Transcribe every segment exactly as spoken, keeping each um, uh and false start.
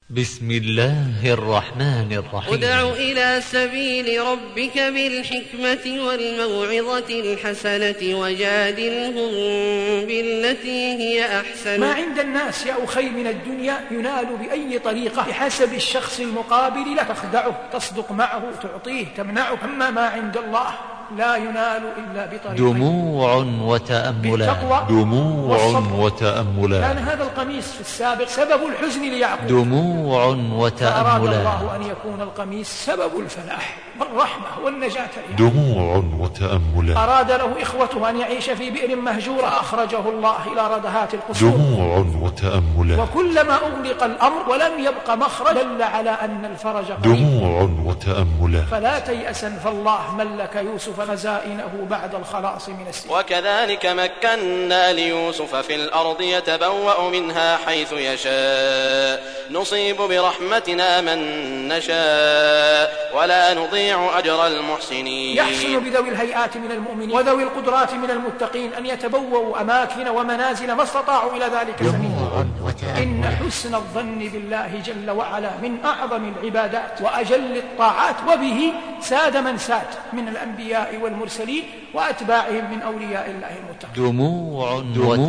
بسم الله الرحمن الرحيم. ادع إلى سبيل ربك بالحكمة والموعظة الحسنة وجادلهم بالتي هي أحسن. ما عند الناس يا أخي من الدنيا ينال بأي طريقة بحسب الشخص المقابل له، تخدعه، تصدق معه، تعطيه، تمنعه. أما ما عند الله لا ينال إلا بطريقين: دموع وتأملات. دموع وتأملات. كان هذا القميص في السابق سبب الحزن ليعقوب، دموع وتأملات. فأراد الله أن يكون القميص سبب الفلاح والرحمة والنجاة ليعقوب. دموع وتأملات. أراد له إخوته أن يعيش في بئر مهجورة، أخرجه الله إلى ردهات القصور. دموع وتأملات. وكلما أغلق الأمر ولم يبق مخرج دل على أن الفرج قريب. دموع وتأملات. فلا تيأسا، فالله ملك يوسف خزائنه بعد الخلاص من السجن. وكذلك مكنا ليوسف في الأرض يتبوأ منها حيث يشاء نصيب برحمتنا من نشاء ولا نضيع أجر المحسنين. يحسن بذوي الهيئات من المؤمنين وذوي القدرات من المتقين أن يتبوأوا أماكن ومنازل ما استطاعوا إلى ذلك سبيلا. إن حسن الظن بالله جل وعلا من أعظم العبادات وأجل الطاعات، وبه ساد من ساد من الأنبياء والمرسلين وأتباعهم من أولياء الله المتقين. دموع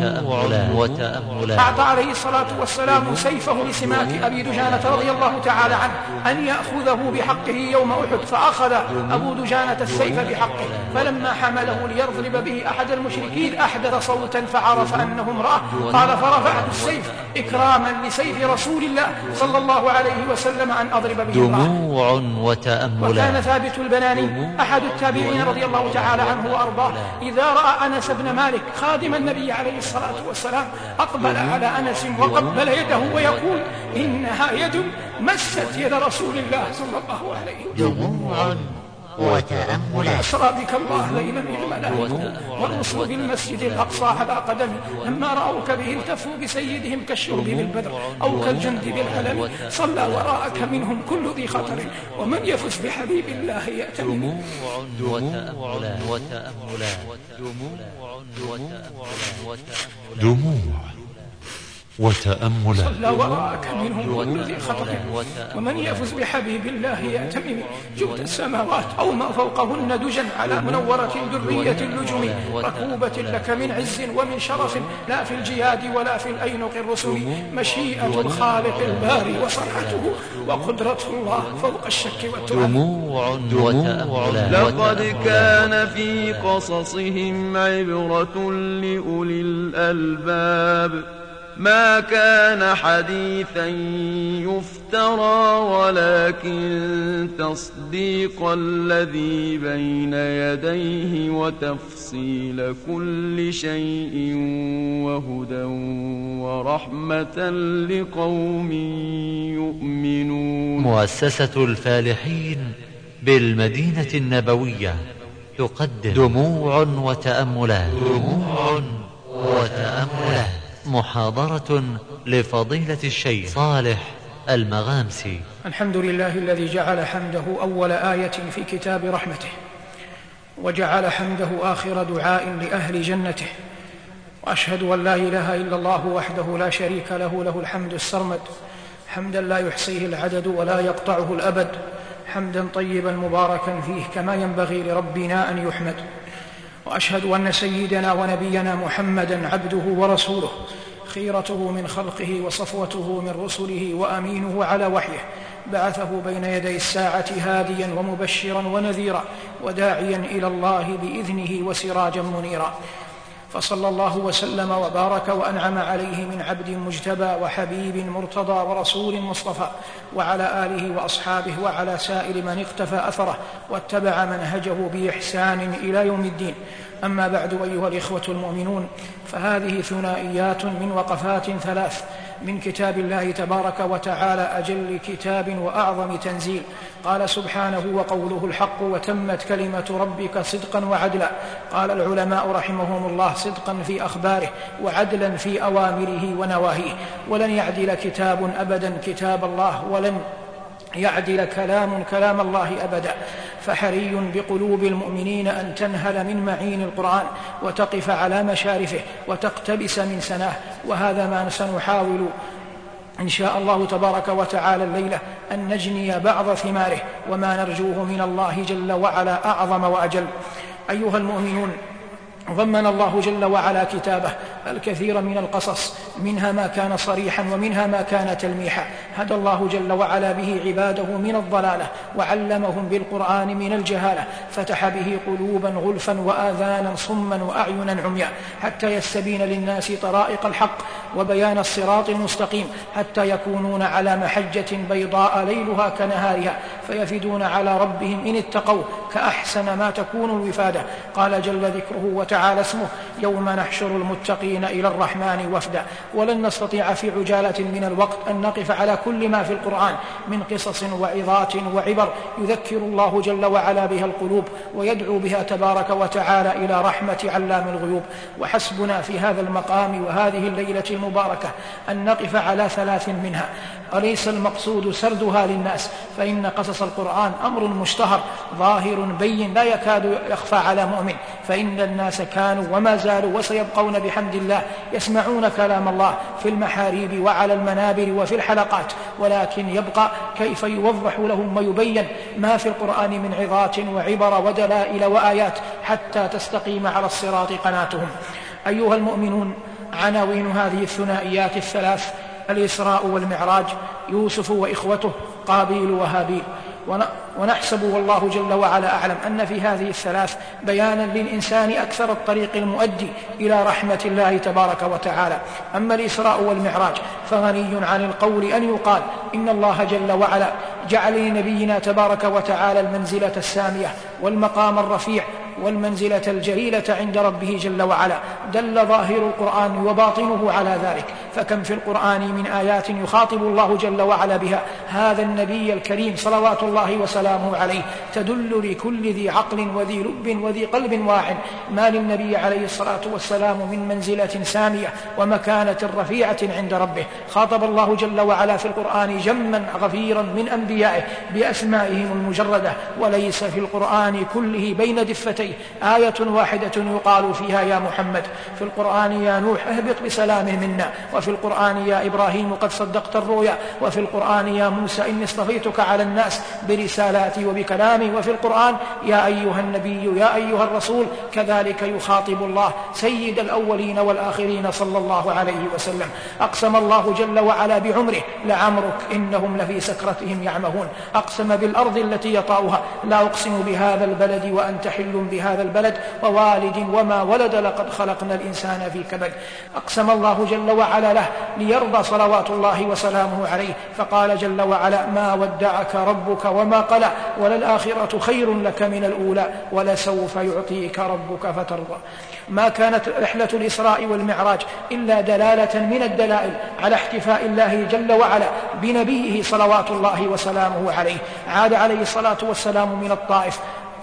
وتأملات. أعطى عليه الصلاة والسلام سيفه لسماك أبي دجانة رضي الله تعالى عنه أن يأخذه بحقه يوم أحد، فأخذ أبو دجانة السيف بحقه، فلما حمله ليضرب به أحد المشركين أحدث صوتا فعرف أنه امرأة، قال فرفعت السيف إكراما لسيف رسول الله صلى الله عليه وسلم أن أضرب به امرأة. دموع وتأملات. وكان ثابت البناني أحد التابعين رضي الله تعالى عنه وأرضاه إذا رأى أنس بن مالك خادم النبي عليه الصلاة والسلام أقبل على أنس وقبل يده ويقول: إنها يد مست يد رسول الله صلى الله عليه وسلم. دموع وتأملات. أسرى بك الله ليلا من الملائكة والرسل في المسجد الأقصى على قدمه، لما رأوك به التفوا بسيدهم كالشرب بالبدر أو كالجند بالعلم، صلى وراءك منهم كل ذي خطر، ومن يفز بحبيب الله يأتمن. دموع وتأملات. دموع وتأملات. صلى وراءك منهم كل ذي خطر، ومن يفز بحبيب الله يأتمن. جود السماوات أو ما فوقهن دجا على منورة درية اللجم، ركوبة لك من عز ومن شرف، لا في الجياد ولا في الأينق الرسل. مشيئة الخالق الباري وصنعته وقدرة الله فوق الشك والتراب. دموع وتأملات. لقد كان في قصصهم عبرة لأولي الألباب، ما كان حديثا يفترى ولكن تصديق الذي بين يديه وتفصيل كل شيء وهدى ورحمة لقوم يؤمنون. مؤسسة الفالحين بالمدينة النبوية تقدم دموع وتأملات. دموع وتأملات، محاضرة لفضيلة الشيخ صالح المغامسي. الحمد لله الذي جعل حمده أول آية في كتاب رحمته، وجعل حمده آخر دعاء لأهل جنته، وأشهد أن لا إله إلا الله وحده لا شريك له، له الحمد السرمد، حمدا لا يحصيه العدد ولا يقطعه الأبد، حمدا طيبا مباركا فيه كما ينبغي لربنا أن يحمد. وأشهد أن سيدنا ونبينا محمدا عبده ورسوله، خيرته من خلقه وصفوته من رسله وأمينه على وحيه، بعثه بين يدي الساعة هاديا ومبشرا ونذيرا وداعيا إلى الله بإذنه وسراجا منيرا. فصلى الله وسلم وبارك وأنعم عليه من عبد مجتبى وحبيب مرتضى ورسول مصطفى، وعلى آله وأصحابه وعلى سائر من اقتفى أثره واتبع منهجه بإحسان إلى يوم الدين. أما بعد، أيها الإخوة المؤمنون، فهذه ثنائيات من وقفات ثلاث من كتاب الله تبارك وتعالى، أجل كتاب وأعظم تنزيل. قال سبحانه: وقوله الحق وتمت كلمة ربك صدقا وعدلا. قال العلماء رحمهم الله: صدقا في أخباره وعدلا في أوامره ونواهيه. ولن يعدل كتاب أبدا كتاب الله، ولن يعدل كلام كلام الله أبدا. فحري بقلوب المؤمنين أن تنهل من معين القرآن وتقف على مشارفه وتقتبس من سناه، وهذا ما سنحاول إن شاء الله تبارك وتعالى الليلة أن نجني بعض ثماره، وما نرجوه من الله جل وعلا أعظم وأجل. أيها المؤمنون، ضمن الله جل وعلا كتابه الكثير من القصص، منها ما كان صريحا ومنها ما كان تلميحا، هدى الله جل وعلا به عباده من الضلالة، وعلمهم بالقرآن من الجهالة، فتح به قلوبا غلفا وآذانا صما وأعينا عميا، حتى يستبين للناس طرائق الحق وبيان الصراط المستقيم، حتى يكونون على محجة بيضاء ليلها كنهارها، فيفدون على ربهم إن اتقوا كأحسن ما تكون الوفادة. قال جل ذكره وتعالى اسمه: يوم نحشر المتقين إلى الرحمن وفدا. ولن نستطيع في عجالة من الوقت أن نقف على كل ما في القرآن من قصص وعظات وعبر يذكر الله جل وعلا بها القلوب، ويدعو بها تبارك وتعالى إلى رحمة علام الغيوب. وحسبنا في هذا المقام وهذه الليلة المباركة أن نقف على ثلاث منها، أليس المقصود سردها للناس، فإن قصص القرآن أمر مشتهر ظاهر بين لا يكاد يخفى على مؤمن، فإن الناس كانوا وما زالوا وسيبقون بحمد الله يسمعون كلام الله في المحاريب وعلى المنابر وفي الحلقات، ولكن يبقى كيف يوضح لهم ويبين ما في القرآن من عظات وعبر ودلائل وآيات حتى تستقيم على الصراط قناتهم. أيها المؤمنون، عناوين هذه الثنائيات الثلاث: الإسراء والمعراج، يوسف وإخوته، قابيل وهابيل. ونحسب والله جل وعلا أعلم أن في هذه الثلاث بيانا للإنسان أكثر الطريق المؤدي إلى رحمة الله تبارك وتعالى. أما الإسراء والمعراج فغني عن القول أن يقال إن الله جل وعلا جعل لنبينا تبارك وتعالى المنزلة السامية والمقام الرفيع والمنزلة الجليلة عند ربه جل وعلا، دل ظاهر القرآن وباطنه على ذلك. فكم في القرآن من آيات يخاطب الله جل وعلا بها هذا النبي الكريم صلوات الله وسلامه عليه، تدل لكل ذي عقل وذي لب وذي قلب واعٍ ما للنبي عليه الصلاة والسلام من منزلة سامية ومكانة رفيعة عند ربه. خاطب الله جل وعلا في القرآن جما غفيرا من أنبيائه بأسمائهم المجردة، وليس في القرآن كله بين دفتين آية واحدة يقال فيها يا محمد. في القرآن يا نوح اهبط بسلام منا، وفي القرآن يا إبراهيم قد صدقت الرؤيا، وفي القرآن يا موسى إني اصطفيتك على الناس برسالاتي وبكلامي، وفي القرآن يا أيها النبي يا أيها الرسول. كذلك يخاطب الله سيد الأولين والآخرين صلى الله عليه وسلم. أقسم الله جل وعلا بعمره: لعمرك إنهم لفي سكرتهم يعمهون. أقسم بالأرض التي يطأها: لا أقسم بهذا البلد وأنت حل بهذا البلد ووالد وما ولد لقد خلقنا الإنسان في كبد. أقسم الله جل وعلا له ليرضى صلوات الله وسلامه عليه، فقال جل وعلا: ما ودعك ربك وما قلى، وللآخرة خير لك من الأولى ولسوف يعطيك ربك فترضى. ما كانت رحلة الإسراء والمعراج إلا دلالة من الدلائل على احتفاء الله جل وعلا بنبيه صلوات الله وسلامه عليه. عاد عليه الصلاة والسلام من الطائف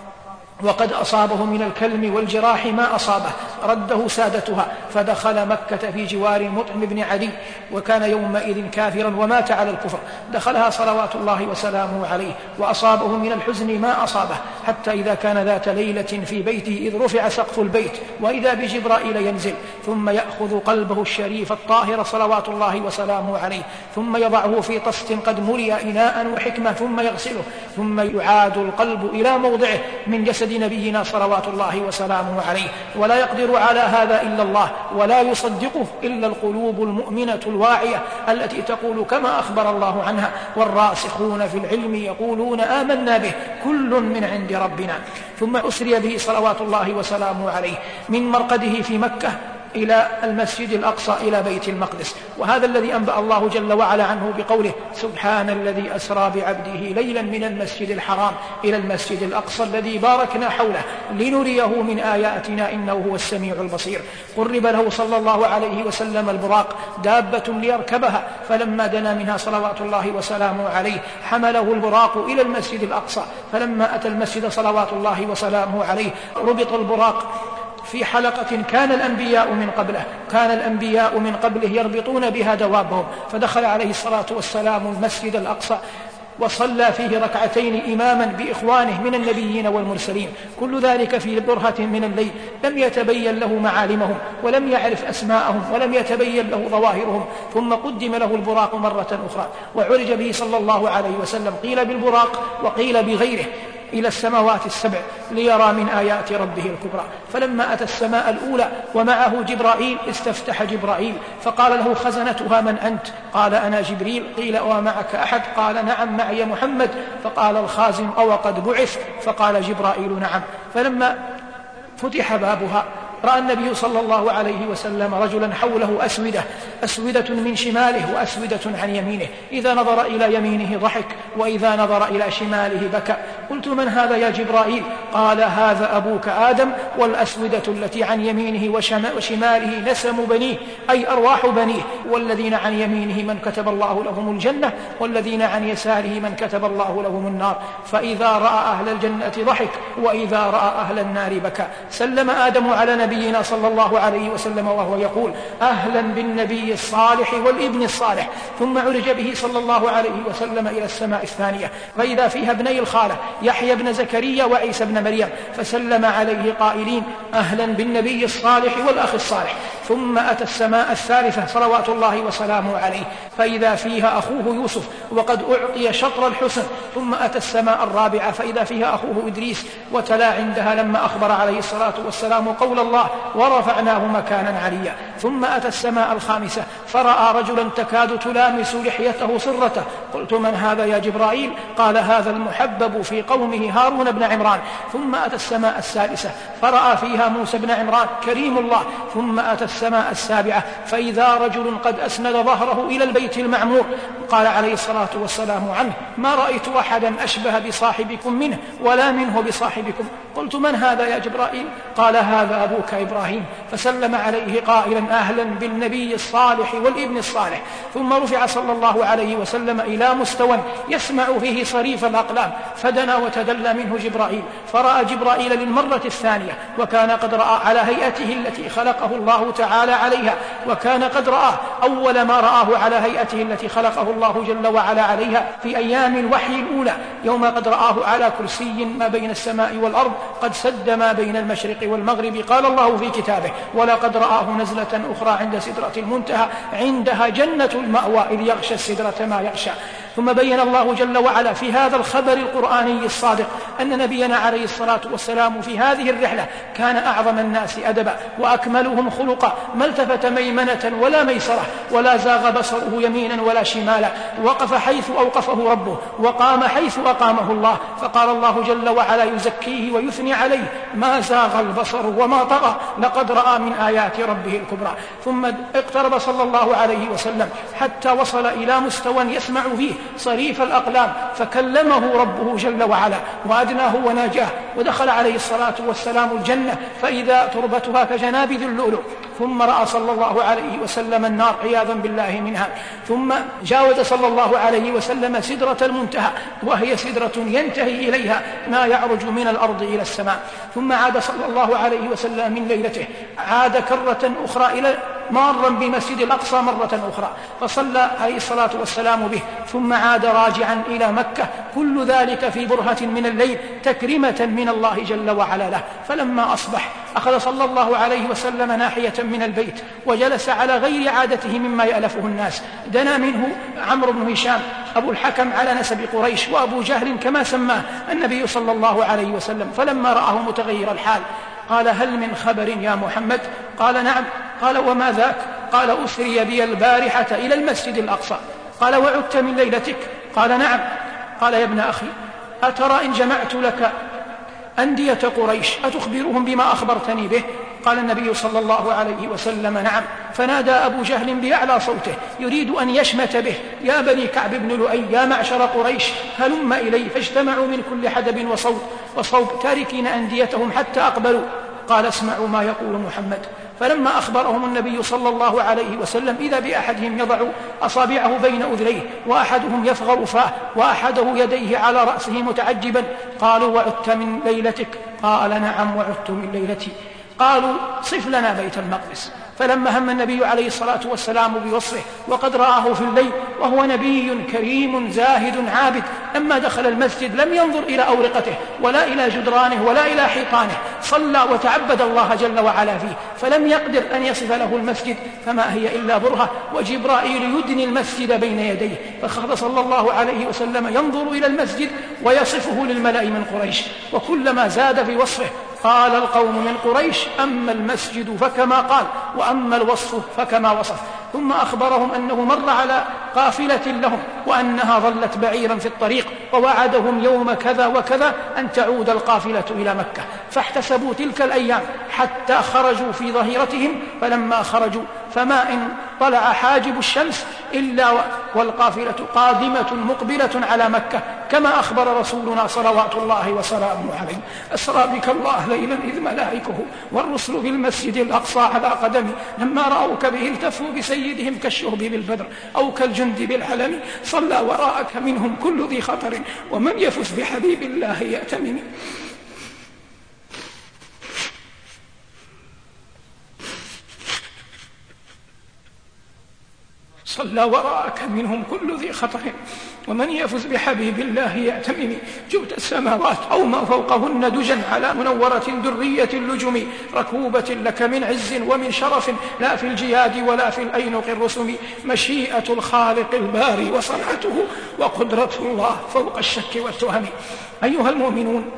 وقد أصابه من الكلم والجراح ما أصابه، رده سادتها فدخل مكة في جوار مطعم بن عدي، وكان يومئذ كافرا ومات على الكفر. دخلها صلوات الله وسلامه عليه وأصابه من الحزن ما أصابه، حتى إذا كان ذات ليلة في بيته إذ رفع سقف البيت وإذا بجبرائيل ينزل ثم يأخذ قلبه الشريف الطاهر صلوات الله وسلامه عليه، ثم يضعه في طست قد ملئ إناء وحكمة ثم يغسله، ثم يعاد القلب إلى موضعه من جسد نبينا صلوات الله وسلامه عليه. ولا يقدر على هذا إلا الله، ولا يصدقه إلا القلوب المؤمنة الواعية التي تقول كما أخبر الله عنها: والراسخون في العلم يقولون آمنا به كل من عند ربنا. ثم أسري به صلوات الله وسلامه عليه من مرقده في مكة إلى المسجد الأقصى إلى بيت المقدس، وهذا الذي أنبأ الله جل وعلا عنه بقوله: سبحان الذي أسرى بعبده ليلا من المسجد الحرام إلى المسجد الأقصى الذي باركنا حوله لنريه من آياتنا إنه هو السميع البصير. قرب له صلى الله عليه وسلم البراق دابة ليركبها، فلما دنا منها صلوات الله وسلامه عليه حمله البراق إلى المسجد الأقصى. فلما أتى المسجد صلوات الله وسلامه عليه ربط البراق في حلقة كان الأنبياء من قبله كان الأنبياء من قبله يربطون بها دوابهم، فدخل عليه الصلاة والسلام المسجد الأقصى وصلى فيه ركعتين إماما بإخوانه من النبيين والمرسلين، كل ذلك في برهة من الليل، لم يتبين له معالمهم ولم يعرف أسماءهم ولم يتبين له ظواهرهم، ثم قدم له البراق مرة أخرى وعرج به صلى الله عليه وسلم، قيل بالبراق وقيل بغيره، إلى السماوات السبع ليرى من آيات ربه الكبرى. فلما أتى السماء الأولى ومعه جبرائيل استفتح جبرائيل فقال له خزنتها من أنت؟ قال أنا جبريل. قيل ومعك أحد؟ قال نعم معي محمد. فقال الخازن أو قد بعث؟ فقال جبرائيل نعم. فلما فتح بابها رأى النبي صلى الله عليه وسلم رجلا حوله أسودة أسودة من شماله وأسودة عن يمينه، إذا نظر إلى يمينه ضحك وإذا نظر إلى شماله بكى. قلت من هذا يا جبرائيل؟ قال هذا أبوك آدم، والأسودة التي عن يمينه وشماله نسم بنيه أي أرواح بنيه، والذين عن يمينه من كتب الله لهم الجنة والذين عن يساره من كتب الله لهم النار، فإذا رأى أهل الجنة ضحك وإذا رأى أهل النار بكى. سلم آدم على نبينا صلى الله عليه وسلم وهو يقول أهلا بالنبي الصالح والابن الصالح، ثم عرج به صلى الله عليه وسلم إلى السماء الثانية فإذا فيها ابني الخالة يحيى بن زكريا وعيسى بن مريم، فسلم عليه قائلين أهلا بالنبي الصالح والأخ الصالح. ثم أتى السماء الثالثة صلوات الله وسلامه عليه فإذا فيها أخوه يوسف وقد أعطي شطر الحسن. ثم أتى السماء الرابعة فإذا فيها أخوه إدريس، وتلا عندها لما أخبر عليه الصلاة والسلام قول الله ورفعناه مكانا عليا. ثم أتى السماء الخامسة فرأى رجلا تكاد تلامس لحيته صرته. قلت من هذا يا جبرائيل؟ قال هذا المحبب في قومه هارون بن عمران. ثم أتى السماء السادسة فرأى فيها موسى بن عمران كريم الله. ثم أتى السماء السابعة فإذا رجل قد أسند ظهره إلى البيت المعمور، قال عليه الصلاة والسلام عنه ما رأيت أحدا أشبه بصاحبكم منه ولا منه بصاحبكم. قلت من هذا يا جبرائيل؟ قال هذا أبوك إبراهيم. فسلم عليه قائلا أهلا بالنبي الصالح والابن الصالح. ثم رفع صلى الله عليه وسلم إلى مستوى يسمع فيه صريف الأقلام، فدنا وتدلى منه جبرائيل فرأى جبرائيل للمرة الثانية، وكان قد رأى على هيئته التي خلقه الله تعالى عليها، وكان قد رآه أول ما رآه على هيئته التي خلقه الله جل وعلا عليها في أيام الوحي الأولى، يوم قد رآه على كرسي ما بين السماء والأرض قد سد ما بين المشرق والمغرب. قال الله في كتابه ولقد رآه نزلة أخرى عند سدرة المنتهى عندها جنة المأوى إذ يغشى السدرة ما يغشى. ثم بين الله جل وعلا في هذا الخبر القرآني الصادق أن نبينا عليه الصلاة والسلام في هذه الرحلة كان أعظم الناس أدبا وأكملهم خلقا، ما التفت ميمنة ولا ميسرة ولا زاغ بصره يمينا ولا شمالا، وقف حيث أوقفه ربه وقام حيث أقامه الله. فقال الله جل وعلا يزكيه ويثني عليه ما زاغ البصر وما طغى لقد رأى من آيات ربه الكبرى. ثم اقترب صلى الله عليه وسلم حتى وصل إلى مستوى يسمع فيه صريف الأقلام، فكلمه ربه جل وعلا وأدناه وناجاه، ودخل عليه الصلاة والسلام الجنة فإذا تربتها كجنابذ اللؤلؤ. ثم رأى صلى الله عليه وسلم النار عياذا بالله منها. ثم جاوز صلى الله عليه وسلم سدرة المنتهى وهي سدرة ينتهي إليها ما يعرج من الأرض إلى السماء. ثم عاد صلى الله عليه وسلم من ليلته، عاد كرة أخرى إلى مارا بمسجد الأقصى مرة أخرى فصلى عليه الصلاة والسلام به، ثم عاد راجعا إلى مكة، كل ذلك في برهة من الليل تكرمة من الله جل وعلا له. فلما أصبح أخذ صلى الله عليه وسلم ناحية من البيت وجلس على غير عادته مما يألفه الناس. دنا منه عمرو بن هشام أبو الحكم على نسب قريش وأبو جهل كما سماه النبي صلى الله عليه وسلم، فلما رآه متغير الحال قال هل من خبر يا محمد؟ قال نعم. قال وما ذاك؟ قال أسري بي البارحة إلى المسجد الأقصى. قال وعدت من ليلتك؟ قال نعم. قال يا ابن أخي أترى إن جمعت لك أندية قريش أتخبرهم بما أخبرتني به؟ قال النبي صلى الله عليه وسلم نعم. فنادى أبو جهل بأعلى صوته يريد أن يشمت به يا بني كعب بن لؤي يا معشر قريش هلم إلي، فاجتمعوا من كل حدب وصوت وصوب تاركين أنديتهم حتى أقبلوا. قال اسمعوا ما يقول محمد. فلما أخبرهم النبي صلى الله عليه وسلم إذا بأحدهم يضع أصابعه بين أذنيه وأحدهم يفغر فاه وأحده يديه على رأسه متعجبا. قالوا وعدت من ليلتك؟ قال نعم وعدت من ليلتي. قالوا صف لنا بيت المقدس. فلما هم النبي عليه الصلاة والسلام بوصفه وقد رآه في الليل وهو نبي كريم زاهد عابد، لما دخل المسجد لم ينظر إلى أورقته ولا إلى جدرانه ولا إلى حيطانه، صلى وتعبد الله جل وعلا فيه، فلم يقدر أن يصف له المسجد، فما هي إلا برهة وجبرائيل يدني المسجد بين يديه، فخذ صلى الله عليه وسلم ينظر إلى المسجد ويصفه للملأ من قريش، وكلما زاد في وصفه قال القوم من قريش: أما المسجد فكما قال، وأما الوصف فكما وصف. ثم أخبرهم أنه مر على قافلة لهم وأنها ظلت بعيرا في الطريق، ووعدهم يوم كذا وكذا أن تعود القافلة إلى مكة، فاحتسبوا تلك الأيام حتى خرجوا في ظهيرتهم، فلما خرجوا فما إن طلع حاجب الشمس إلا والقافلة قادمة مقبلة على مكة، كما أخبر رسولنا صلوات الله وسلامه عليه: أسرى بك الله ليلا إذ ملائكه والرسل في المسجد الأقصى على قدمي، لما رأوك به التفوا بسيدهم كالشهب بالبدر أو كالجند بالحلم، صلى وراءك منهم كل ذي خطر، ومن يفث بحبيب الله يأتمن. صلى وراءك منهم كل ذي خطر، ومن يفز بحبيب الله يأتمم. جبت السماوات أو ما فوقهن دجا على منورة درية اللجم، ركوبة لك من عز ومن شرف، لا في الجياد ولا في الأينق الرسم، مشيئة الخالق الباري وصنعته، وقدرة الله فوق الشك والتهم. أيها المؤمنون،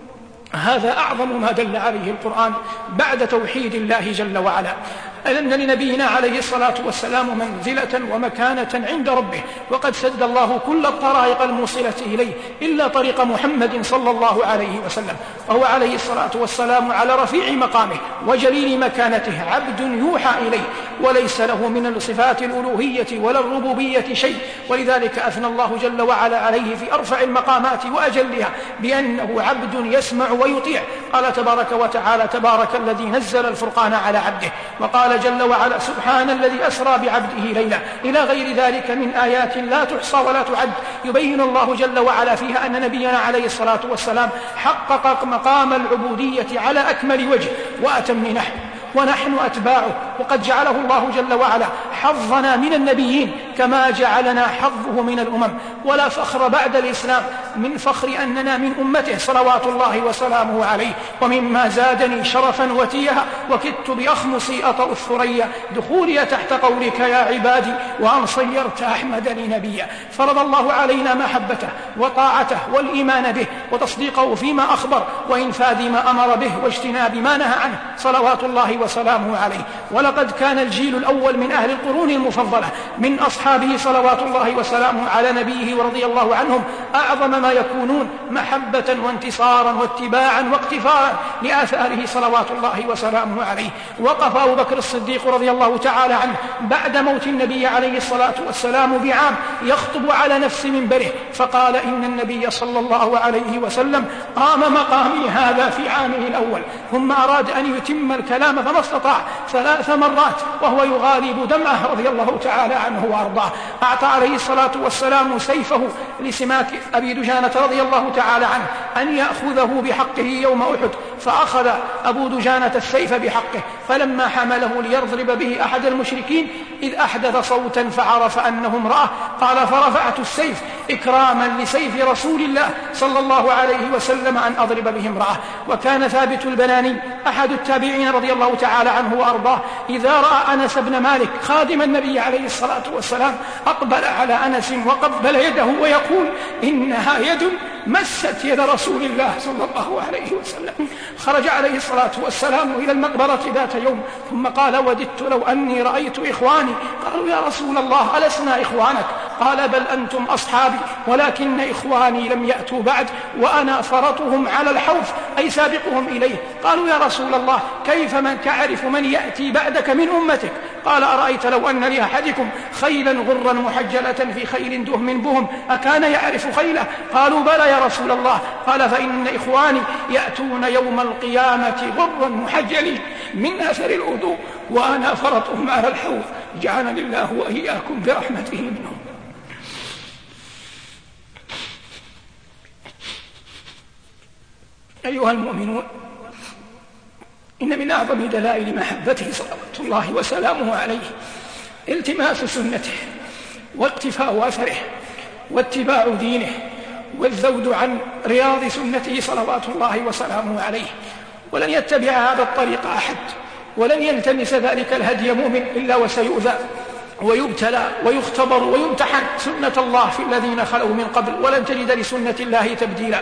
هذا أعظم ما دل عليه القرآن بعد توحيد الله جل وعلا، أن لنبينا عليه الصلاة والسلام منزلة ومكانة عند ربه، وقد سد الله كل الطرائق الموصلة إليه إلا طريق محمد صلى الله عليه وسلم، وهو عليه الصلاة والسلام على رفيع مقامه وجليل مكانته، عبد يوحى إليه وليس له من الصفات الألوهية ولا الربوبية شيء، ولذلك أثنى الله جل وعلا عليه في أرفع المقامات وأجلها بأنه عبد يسمع ويطيع. قال تبارك وتعالى: تبارك الذي نزل الفرقان على عبده. وقال جل وعلا: سبحان الذي أسرى بعبده ليلا، إلى غير ذلك من آيات لا تحصى ولا تعد، يبين الله جل وعلا فيها أن نبينا عليه الصلاة والسلام حقق مقام العبودية على أكمل وجه وأتم نحو، ونحن أتباعه، وقد جعله الله جل وعلا حظنا من النبيين كما جعلنا حظه من الأمم. ولا فخر بعد الإسلام من فخر أننا من أمته صلوات الله وسلامه عليه. ومما زادني شرفا وتيها وكدت بأخمصي أطأ الثريا دخولي تحت قولك يا عبادي، وأن صيرت أحمد لي نبيا. فرض الله علينا محبته وطاعته والإيمان به وتصديقه فيما أخبر، وإنفاذ ما أمر به واجتناب ما نهى عنه صلوات الله وسلامه عليه. ولقد كان الجيل الأول من أهل القرون المفضلة من أصحابه صلوات الله وسلامه على نبيه ورضي الله عنهم أعظم ما يكونون محبة وانتصارا واتباعا واقتفاء لآثاره صلوات الله وسلامه عليه. وقف أبو بكر الصديق رضي الله تعالى عنه بعد موت النبي عليه الصلاة والسلام بعام يخطب على نفس منبره، فقال: إن النبي صلى الله عليه وسلم قام مقامي هذا في عامه الأول، ثم أراد أن يتم الكلام فما استطاع ثلاث مرات وهو يغالب دمعه رضي الله تعالى عنه وأرضاه. أعطى عليه الصلاة والسلام سيفه لسماك أبي دجانة رضي الله تعالى عنه أن يأخذه بحقه يوم أحد، فأخذ أبو دجانة السيف بحقه، فلما حمله ليضرب به أحد المشركين إذ أحدث صوتا فعرف أنه امرأة، قال: فرفعت السيف إكراما لسيف رسول الله صلى الله عليه وسلم أن أضرب به امرأة. وكان ثابت البناني أحد التابعين رضي الله تعالى عنه وأرضاه إذا رأى أنس بن مالك خادم النبي عليه الصلاة والسلام أقبل على أنس وقبل يده ويقول: إنها يد مست يد رسول الله صلى الله عليه وسلم. خرج عليه الصلاة والسلام إلى المقبرة ذات يوم ثم قال: وددت لو أني رأيت إخواني. قالوا: يا رسول الله ألسنا إخوانك؟ قال: بل أنتم أصحابي، ولكن إخواني لم يأتوا بعد، وأنا فرطهم على الحوض أي سابقهم إليه. قالوا: يا رسول الله كيف من تعرف من يأتي بعدك من أمتك؟ قال: أرأيت لو أن لأحدكم خيلا غرا محجلة في خيل دهم بهم أكان يعرف خيله؟ قالوا: بلى يا رسول الله. قال: فإن إخواني يأتون يوم القيامة غرا محجلين من أثر الوضوء، وأنا فرطهم على الحوض. جعلني الله وإياكم برحمته منهم. أيها المؤمنون، إن من أعظم دلائل محبته صلوات الله وسلامه عليه التماس سنته واقتفاء أثره واتباع دينه والذود عن رياض سنته صلوات الله وسلامه عليه. ولن يتبع هذا الطريق أحد ولن يلتمس ذلك الهدي مؤمن إلا وسيؤذى ويبتلى ويختبر ويمتحن سنة الله في الذين خلوا من قبل، ولن تجد لسنة الله تبديلا.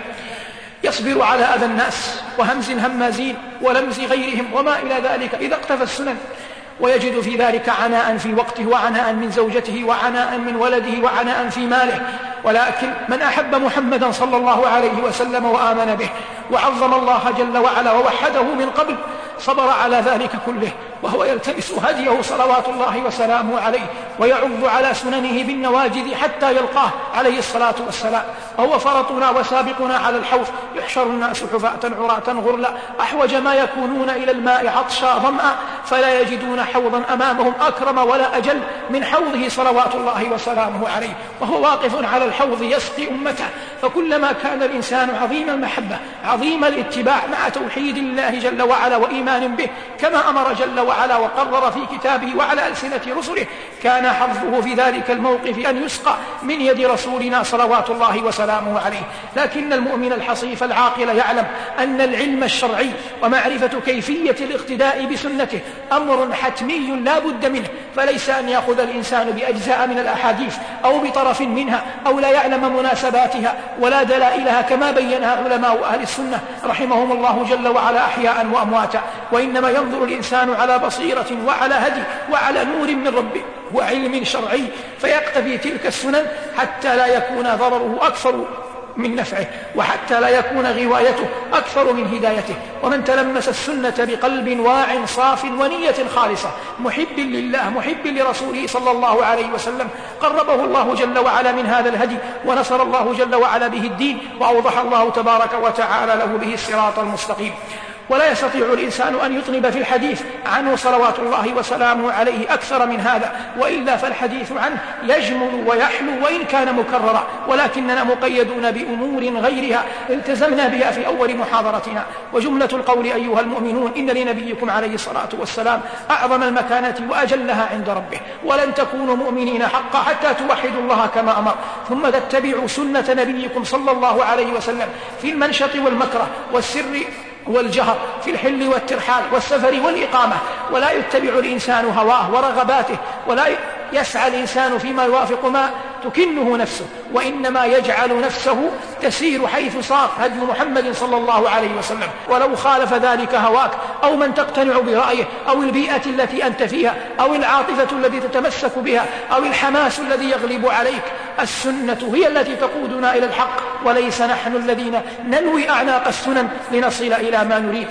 يصبر على أذى الناس وهمز همازين ولمز غيرهم وما إلى ذلك إذا اقتفى السنن، ويجد في ذلك عناء في وقته وعناء من زوجته وعناء من ولده وعناء في ماله. ولكن من أحب محمدا صلى الله عليه وسلم وآمن به وعظم الله جل وعلا ووحده من قبل صبر على ذلك كله، وهو يلتمس هديه صلوات الله وسلامه عليه ويعض على سننه بالنواجذ حتى يلقاه عليه الصلاة والسلام. وهو فرطنا وسابقنا على الحوض، يحشر الناس حفاة عراة غرلا أحوج ما يكونون إلى الماء عطشا ظمأ فلا يجدون حوضا أمامهم أكرم ولا أجل من حوضه صلوات الله وسلامه عليه، وهو واقف على الحوض يسقي أمته. فكلما كان الإنسان عظيم المحبة عظيم الاتباع مع توحيد الله جل وعلا وإيمان به كما أمر جل وعلا وقرر في كتابه وعلى ألسنة رسله، كان حظه في ذلك الموقف أن يسقى من يد رسولنا صلوات الله وسلامه عليه. لكن المؤمن الحصيف العاقل يعلم أن العلم الشرعي ومعرفة كيفية الاقتداء بسنته أمر حتمي لا بد منه، فليس أن يأخذ الإنسان بأجزاء من الأحاديث أو بطرف منها أو لا يعلم مناسباتها ولا دلائلها كما بينها علماء أهل السنة رحمهم الله جل وعلا أحياء وأمواتا، وإنما ينظر الإنسان على بصيرة وعلى هدي وعلى نور من ربه وعلم شرعي فيقتفي تلك السنن حتى لا يكون ضرره أكثر من نفعه وحتى لا يكون غوايته أكثر من هدايته. ومن تلمس السنة بقلب واع صاف ونية خالصة محب لله محب لرسوله صلى الله عليه وسلم قربه الله جل وعلا من هذا الهدي ونصر الله جل وعلا به الدين وأوضح الله تبارك وتعالى له به الصراط المستقيم. ولا يستطيع الإنسان أن يطنب في الحديث عنه صلوات الله وسلامه عليه أكثر من هذا، وإلا فالحديث عنه يجمل ويحلو وإن كان مكررا، ولكننا مقيدون بأمور غيرها التزمنا بها في أول محاضرتنا. وجملة القول أيها المؤمنون إن لنبيكم عليه الصلاة والسلام أعظم المكانة وأجلها عند ربه، ولن تكونوا مؤمنين حقا حتى توحدوا الله كما أمر، ثم تتبعوا سنة نبيكم صلى الله عليه وسلم في المنشط والمكره والسر والجهر في الحل والترحال والسفر والإقامة. ولا يتبع الإنسان هواه ورغباته ولا يسعى الإنسان فيما يوافق ما تكنه نفسه، وإنما يجعل نفسه تسير حيث صار هدي محمد صلى الله عليه وسلم. ولو خالف ذلك هواك أو من تقتنع برأيه أو البيئة التي أنت فيها أو العاطفة التي تتمسك بها أو الحماس الذي يغلب عليك، السنة هي التي تقودنا إلى الحق وليس نحن الذين ننوي أعناق السنن لنصل إلى ما نريد.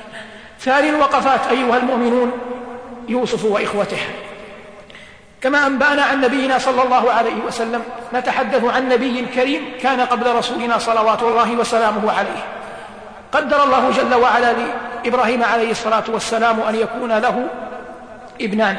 ثاني الوقفات أيها المؤمنون يوسف وإخوته. كما أنبأنا عن نبينا صلى الله عليه وسلم نتحدث عن نبي كريم كان قبل رسولنا صلوات الله وسلامه عليه. قدر الله جل وعلا لإبراهيم عليه الصلاة والسلام أن يكون له ابنان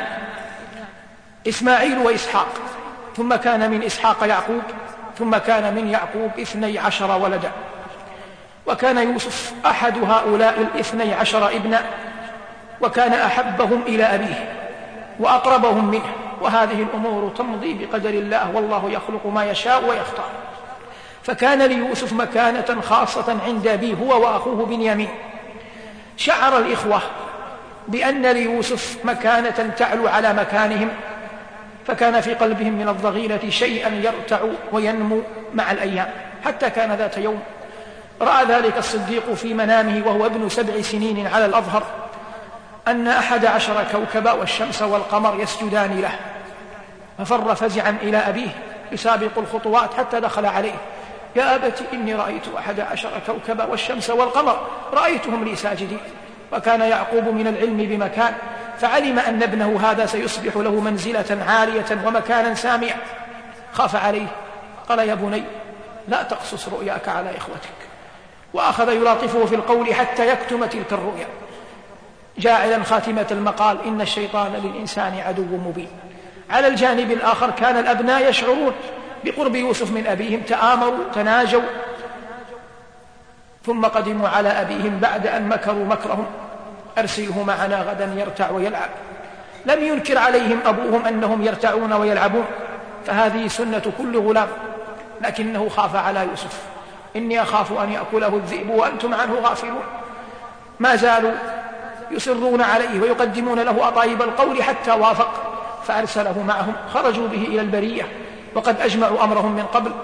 إسماعيل وإسحاق، ثم كان من إسحاق يعقوب، ثم كان من يعقوب اثني عشر ولدا، وكان يوسف أحد هؤلاء الاثني عشر ابنا، وكان أحبهم إلى أبيه وأقربهم منه. وهذه الأمور تمضي بقدر الله والله يخلق ما يشاء ويختار. فكان ليوسف مكانة خاصة عند أبيه هو وأخوه بنيامين. شعر الإخوة بأن ليوسف مكانة تعلو على مكانهم، فكان في قلبهم من الضغينة شيئا يرتع وينمو مع الأيام، حتى كان ذات يوم رأى ذلك الصديق في منامه وهو ابن سبع سنين على الأظهر أن أحد عشر كوكبا والشمس والقمر يسجدان له، ففر فزعا إلى أبيه يسابق الخطوات حتى دخل عليه: يا أبت إني رأيت أحد عشر كوكبا والشمس والقمر رأيتهم لي ساجدين. وكان يعقوب من العلم بمكان، فعلم أن ابنه هذا سيصبح له منزلة عالية ومكانا ساميا، خاف عليه قال: يا بني لا تقصص رؤياك على إخوتك، وأخذ يلاطفه في القول حتى يكتم تلك الرؤيا، جاعلا خاتمة المقال: إن الشيطان للإنسان عدو مبين. على الجانب الآخر كان الأبناء يشعرون بقرب يوسف من أبيهم، تآمروا تناجوا، ثم قدموا على أبيهم بعد أن مكروا مكرهم أرسله معنا غدا يرتع ويلعب. لم ينكر عليهم أبوهم أنهم يرتعون ويلعبون، فهذه سنة كل غلام، لكنه خاف على يوسف: إني أخاف أن يأكله الذئب وأنتم عنه غافلون. ما زالوا يصرون عليه ويقدمون له أطايب القول حتى وافق، فأرسله معهم. خرجوا به إلى البرية وقد أجمعوا أمرهم من قبل.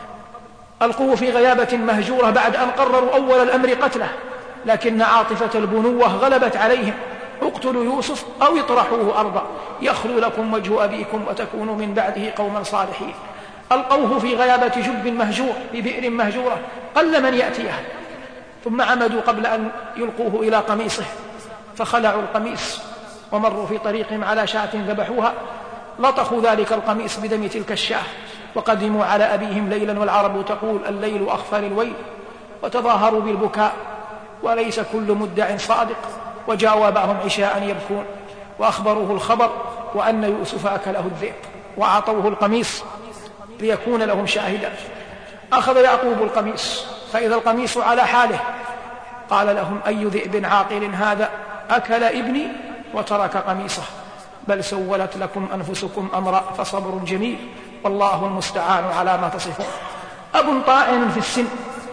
ألقوه في غيابة مهجورة بعد أن قرروا أول الأمر قتله، لكن عاطفة البنوة غلبت عليهم: اقتلوا يوسف أو اطرحوه أرضا يخلو لكم وجه أبيكم وتكونوا من بعده قوما صالحين. ألقوه في غيابة جب مهجور في بئر مهجورة قل من يأتيها، ثم عمدوا قبل أن يلقوه إلى قميصه، فخلعوا القميص ومروا في طريقهم على شاة ذبحوها، لطخوا ذلك القميص بدم تلك الشاة، وقدموا على أبيهم ليلا والعرب تقول: الليل أخفى للويل، وتظاهروا بالبكاء وليس كل مدع صادق، وجاءوا أباهم عشاء يبكون، وأخبروه الخبر وأن يوسف أكله الذئب، وأعطوه القميص ليكون لهم شاهدا. أخذ يعقوب القميص فإذا القميص على حاله، قال لهم: أي ذئب عاقل هذا أكل ابني وترك قميصه، بل سولت لكم أنفسكم أمرا فصبر جميل والله المستعان على ما تصفون. أب طاعن في السن،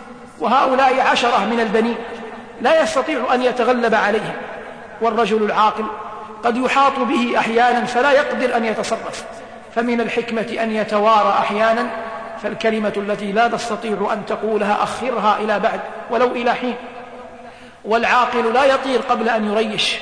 وهؤلاء عشرة من البنين لا يستطيع أن يتغلب عليهم، والرجل العاقل قد يحاط به أحيانا فلا يقدر أن يتصرف، فمن الحكمة أن يتوارى أحيانا، فالكلمة التي لا تستطيع أن تقولها أخرها إلى بعد ولو إلى حين. والعاقل لا يطير قبل أن يريش،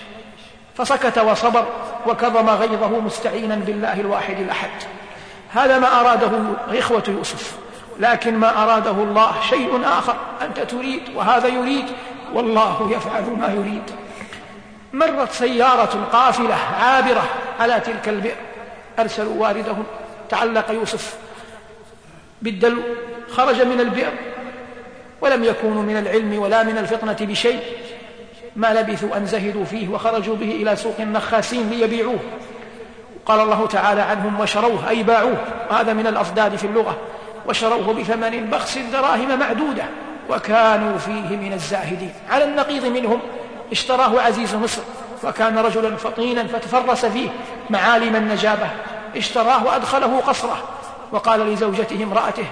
فسكت وصبر وكظم غيظه مستعينا بالله الواحد الأحد. هذا ما أراده إخوة يوسف، لكن ما أراده الله شيء آخر. أنت تريد وهذا يريد، والله يفعل ما يريد. مرت سيارة قافلة عابرة على تلك البئر، أرسلوا واردهم، تعلق يوسف بالدلو، خرج من البئر ولم يكونوا من العلم ولا من الفطنة بشيء، ما لبثوا أن زهدوا فيه وخرجوا به إلى سوق النخاسين ليبيعوه. قال الله تعالى عنهم: وشروه، أي باعوه، وهذا من الأصداد في اللغة، وشروه بثمن بخس دراهم معدودة وكانوا فيه من الزاهدين. على النقيض منهم اشتراه عزيز مصر، وكان رجلا فطينا فتفرس فيه معالم النجابة، اشتراه وأدخله قصره، وقال لزوجته امرأته: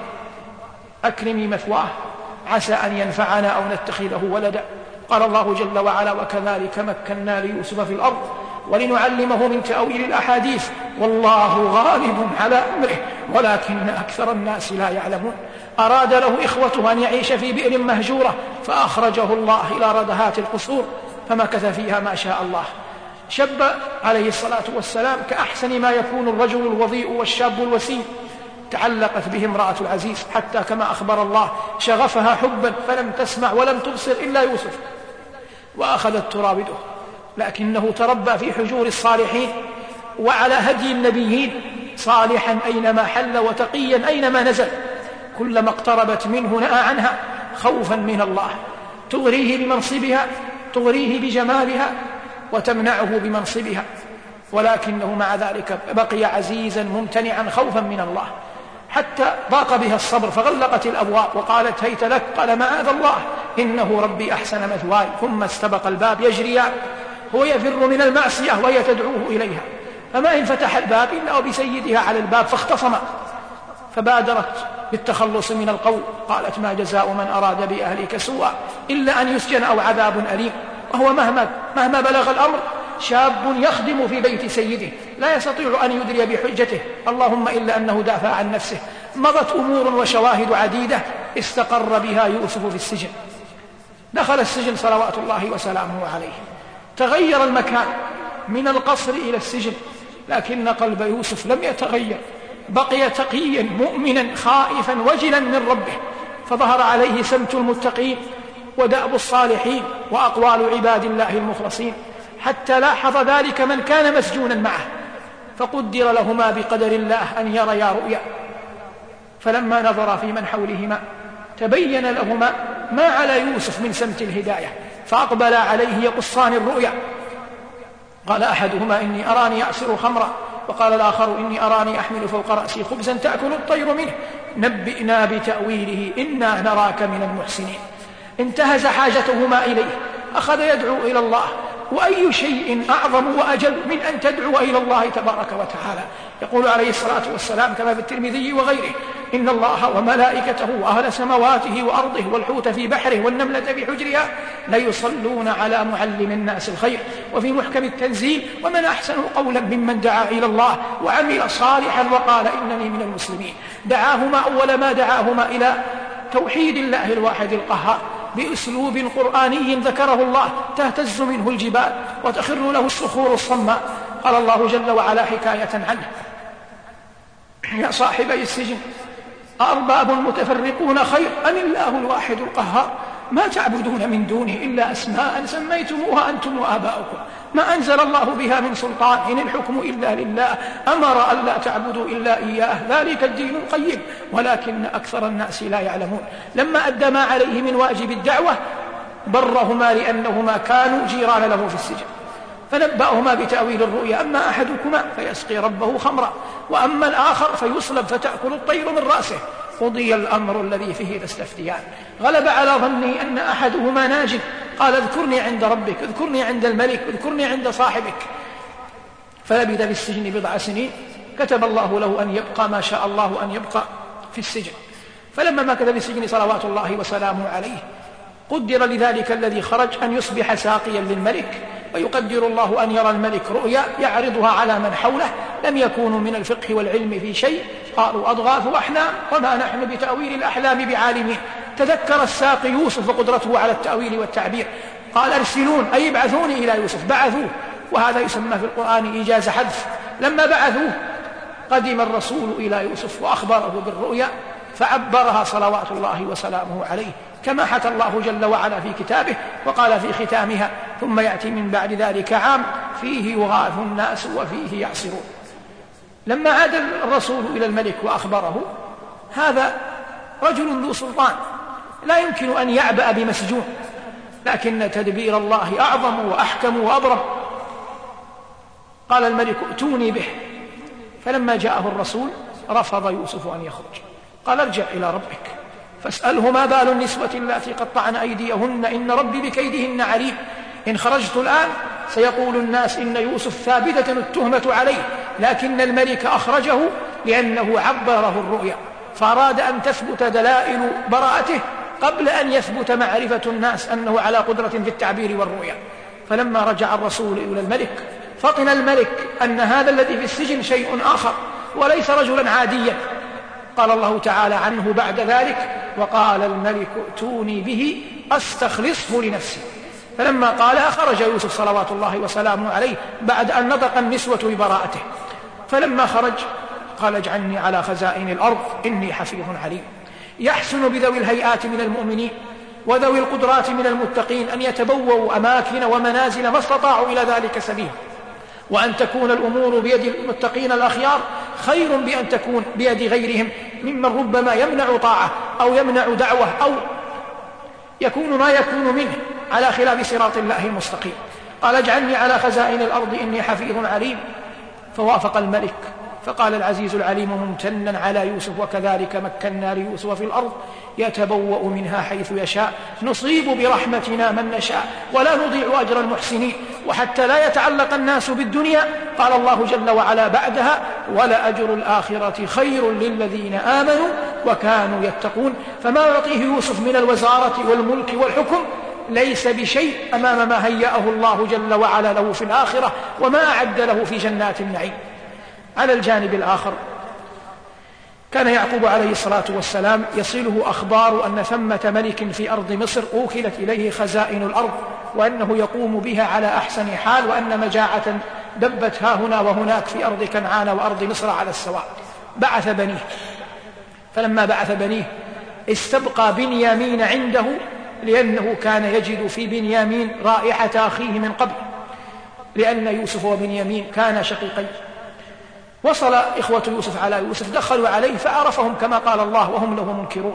أكرمي مثواه عسى أن ينفعنا أو نتخذه ولدا. قال الله جل وعلا: وكذلك مكنا ليوسف في الأرض ولنعلمه من تأويل الأحاديث والله غالب على أمره ولكن أكثر الناس لا يعلمون. أراد له إخوته أن يعيش في بئر مهجورة، فأخرجه الله إلى ردهات القصور فمكث فيها ما شاء الله. شب عليه الصلاة والسلام كأحسن ما يكون الرجل الوضيء والشاب الوسيم، تعلقت به امرأة العزيز حتى كما أخبر الله شغفها حبا فلم تسمع ولم تبصر إلا يوسف، وأخذت تراوده، لكنه تربى في حجور الصالحين وعلى هدي النبيين، صالحا أينما حل وتقيا أينما نزل، كلما اقتربت منه نأى عنها خوفا من الله، تغريه بمنصبها، تغريه بجمالها وتمنعه بمنصبها، ولكنه مع ذلك بقي عزيزا ممتنعا خوفا من الله، حتى ضاق بها الصبر فغلقت الأبواب وقالت: هيت لك. قال: معاذ الله إنه ربي أحسن مثواي. ثم استبق الباب يجريان، هو يفر من المعصية وهي تدعوه إليها، فما إن فتح الباب إلا بسيدها على الباب فاختصما، فبادرت بالتخلص من القول، قالت: ما جزاء من أراد بأهلك سوءا إلا أن يسجن أو عذاب أليم. وهو مهما, مهما بلغ الأمر شاب يخدم في بيت سيده لا يستطيع أن يدري بحجته، اللهم إلا أنه دافع عن نفسه. مضت أمور وشواهد عديدة استقر بها يوسف في السجن. دخل السجن صلوات الله وسلامه عليه، تغير المكان من القصر إلى السجن، لكن قلب يوسف لم يتغير، بقي تقيا مؤمنا خائفا وجلا من ربه، فظهر عليه سمت المتقين ودأب الصالحين وأقوال عباد الله المخلصين، حتى لاحظ ذلك من كان مسجونا معه، فقدر لهما بقدر الله أن يريا رؤيا، فلما نظر في من حولهما تبين لهما ما على يوسف من سمت الهداية، فأقبل عليه يقصان الرؤيا. قال أحدهما: إني أراني أعصر خمرا، وقال الآخر: إني أراني أحمل فوق رأسي خبزا تأكل الطير منه، نبئنا بتأويله إنا نراك من المحسنين. انتهز حاجتهما إليه أخذ يدعو إلى الله. وأي شيء أعظم وأجل من أن تدعو إلى الله تبارك وتعالى. يقول عليه الصلاة والسلام كما في الترمذي وغيره: إن الله وملائكته وأهل سمواته وأرضه والحوت في بحره والنملة في حجرها ليصلون على معلم الناس الخير. وفي محكم التنزيل: ومن أحسن قولا ممن دعا إلى الله وعمل صالحا وقال إنني من المسلمين. دعاهما أول ما دعاهما إلى توحيد الله الواحد القهار بأسلوب قرآني ذكره الله تهتز منه الجبال وتخر له الصخور الصماء. قال الله جل وعلا حكاية عنه: يا صاحبي السجن أأرباب متفرقون خير أم الله الواحد القهار ما تعبدون من دونه إلا أسماء سميتموها أنتم وآباؤكم ما أنزل الله بها من سلطان إن الحكم إلا لله أمر أن لا تعبدوا إلا إياه ذلك الدين القيم ولكن أكثر الناس لا يعلمون. لما أدى ما عليه من واجب الدعوة برهما لأنهما كانوا جيران له في السجن، فنبأهما بتأويل الرؤيا: أما أحدكما فيسقي ربه خمرا وأما الآخر فيصلب فتأكل الطير من رأسه قضي الأمر الذي فيه تستفتيان. غلب على ظني أن أحدهما ناج قال: اذكرني عند ربك، اذكرني عند الملك، اذكرني عند صاحبك. فلبث في السجن بضع سنين كتب الله له أن يبقى ما شاء الله أن يبقى في السجن. فلما مكث في السجن صلوات الله وسلامه عليه قدر لذلك الذي خرج أن يصبح ساقيا للملك، ويقدر الله أن يرى الملك رؤيا يعرضها على من حوله لم يكونوا من الفقه والعلم في شيء. قالوا: أضغاث أحلام وما نحن بتأويل الأحلام بعالمين. تذكر الساقي يوسف وقدرته على التأويل والتعبير، قال: أرسلون أي ابعثوني إلى يوسف. بعثوه، وهذا يسمى في القرآن إيجاز حذف. لما بعثوه قدم الرسول إلى يوسف وأخبره بالرؤيا فعبرها صلوات الله وسلامه عليه كما حكى الله جل وعلا في كتابه، وقال في ختامها: ثم يأتي من بعد ذلك عام فيه يغاث الناس وفيه يعصرون. لما عاد الرسول إلى الملك وأخبره: هذا رجل ذو سلطان لا يمكن أن يعبأ بمسجون، لكن تدبير الله أعظم وأحكم وأبرم. قال الملك: ائتوني به. فلما جاءه الرسول رفض يوسف أن يخرج، قال: ارجع إلى ربك فاسأله ما بال النسوة اللاتي قطعن أيديهن إن ربي بكيدهن عليم. إن خرجت الآن سيقول الناس إن يوسف ثابتة التهمة عليه، لكن الملك أخرجه لأنه عبره الرؤيا، فأراد أن تثبت دلائل براءته قبل أن يثبت معرفة الناس أنه على قدرة في التعبير والرؤيا. فلما رجع الرسول إلى الملك فطن الملك أن هذا الذي في السجن شيء آخر وليس رجلا عاديا. قال الله تعالى عنه بعد ذلك: وقال الملك ائتوني به أستخلصه لنفسي. فلما قالها خرج يوسف صلوات الله وسلامه عليه بعد أن نطق النسوة ببراءته. فلما خرج قال: اجعلني على خزائن الأرض إني حفيظ عليم. يحسن بذوي الهيئات من المؤمنين وذوي القدرات من المتقين أن يتبوأوا أماكن ومنازل ما استطاعوا إلى ذلك سبيل، وأن تكون الأمور بيد المتقين الأخيار خير بأن تكون بيد غيرهم ممن ربما يمنع طاعة أو يمنع دعوة أو يكون ما يكون منه على خلاف صراط الله المستقيم. قال: اجعلني على خزائن الأرض إني حفيظ عليم. فوافق الملك، فقال العزيز العليم ممتنا على يوسف: وكذلك مكنا ليوسف في الأرض يتبوأ منها حيث يشاء نصيب برحمتنا من نشاء ولا نضيع أجر المحسنين. وحتى لا يتعلق الناس بالدنيا قال الله جل وعلا بعدها: ولأجر الآخرة خير للذين آمنوا وكانوا يتقون. فما يعطيه يوسف من الوزارة والملك والحكم ليس بشيء أمام ما هيأه الله جل وعلا له في الآخرة وما أعد له في جنات النعيم. على الجانب الآخر كان يعقوب عليه الصلاة والسلام يصله أخبار أن ثمة ملك في أرض مصر أوكلت إليه خزائن الأرض وأنه يقوم بها على أحسن حال، وأن مجاعة دبت ها هنا وهناك في أرض كنعان وأرض مصر على السواء. بعث بنيه، فلما بعث بنيه استبقى بنيامين عنده لأنه كان يجد في بنيامين رائحة أخيه من قبل، لأن يوسف وبنيامين كانا شقيقين. وصل إخوة يوسف على يوسف، دخلوا عليه فعرفهم كما قال الله وهم له منكرون،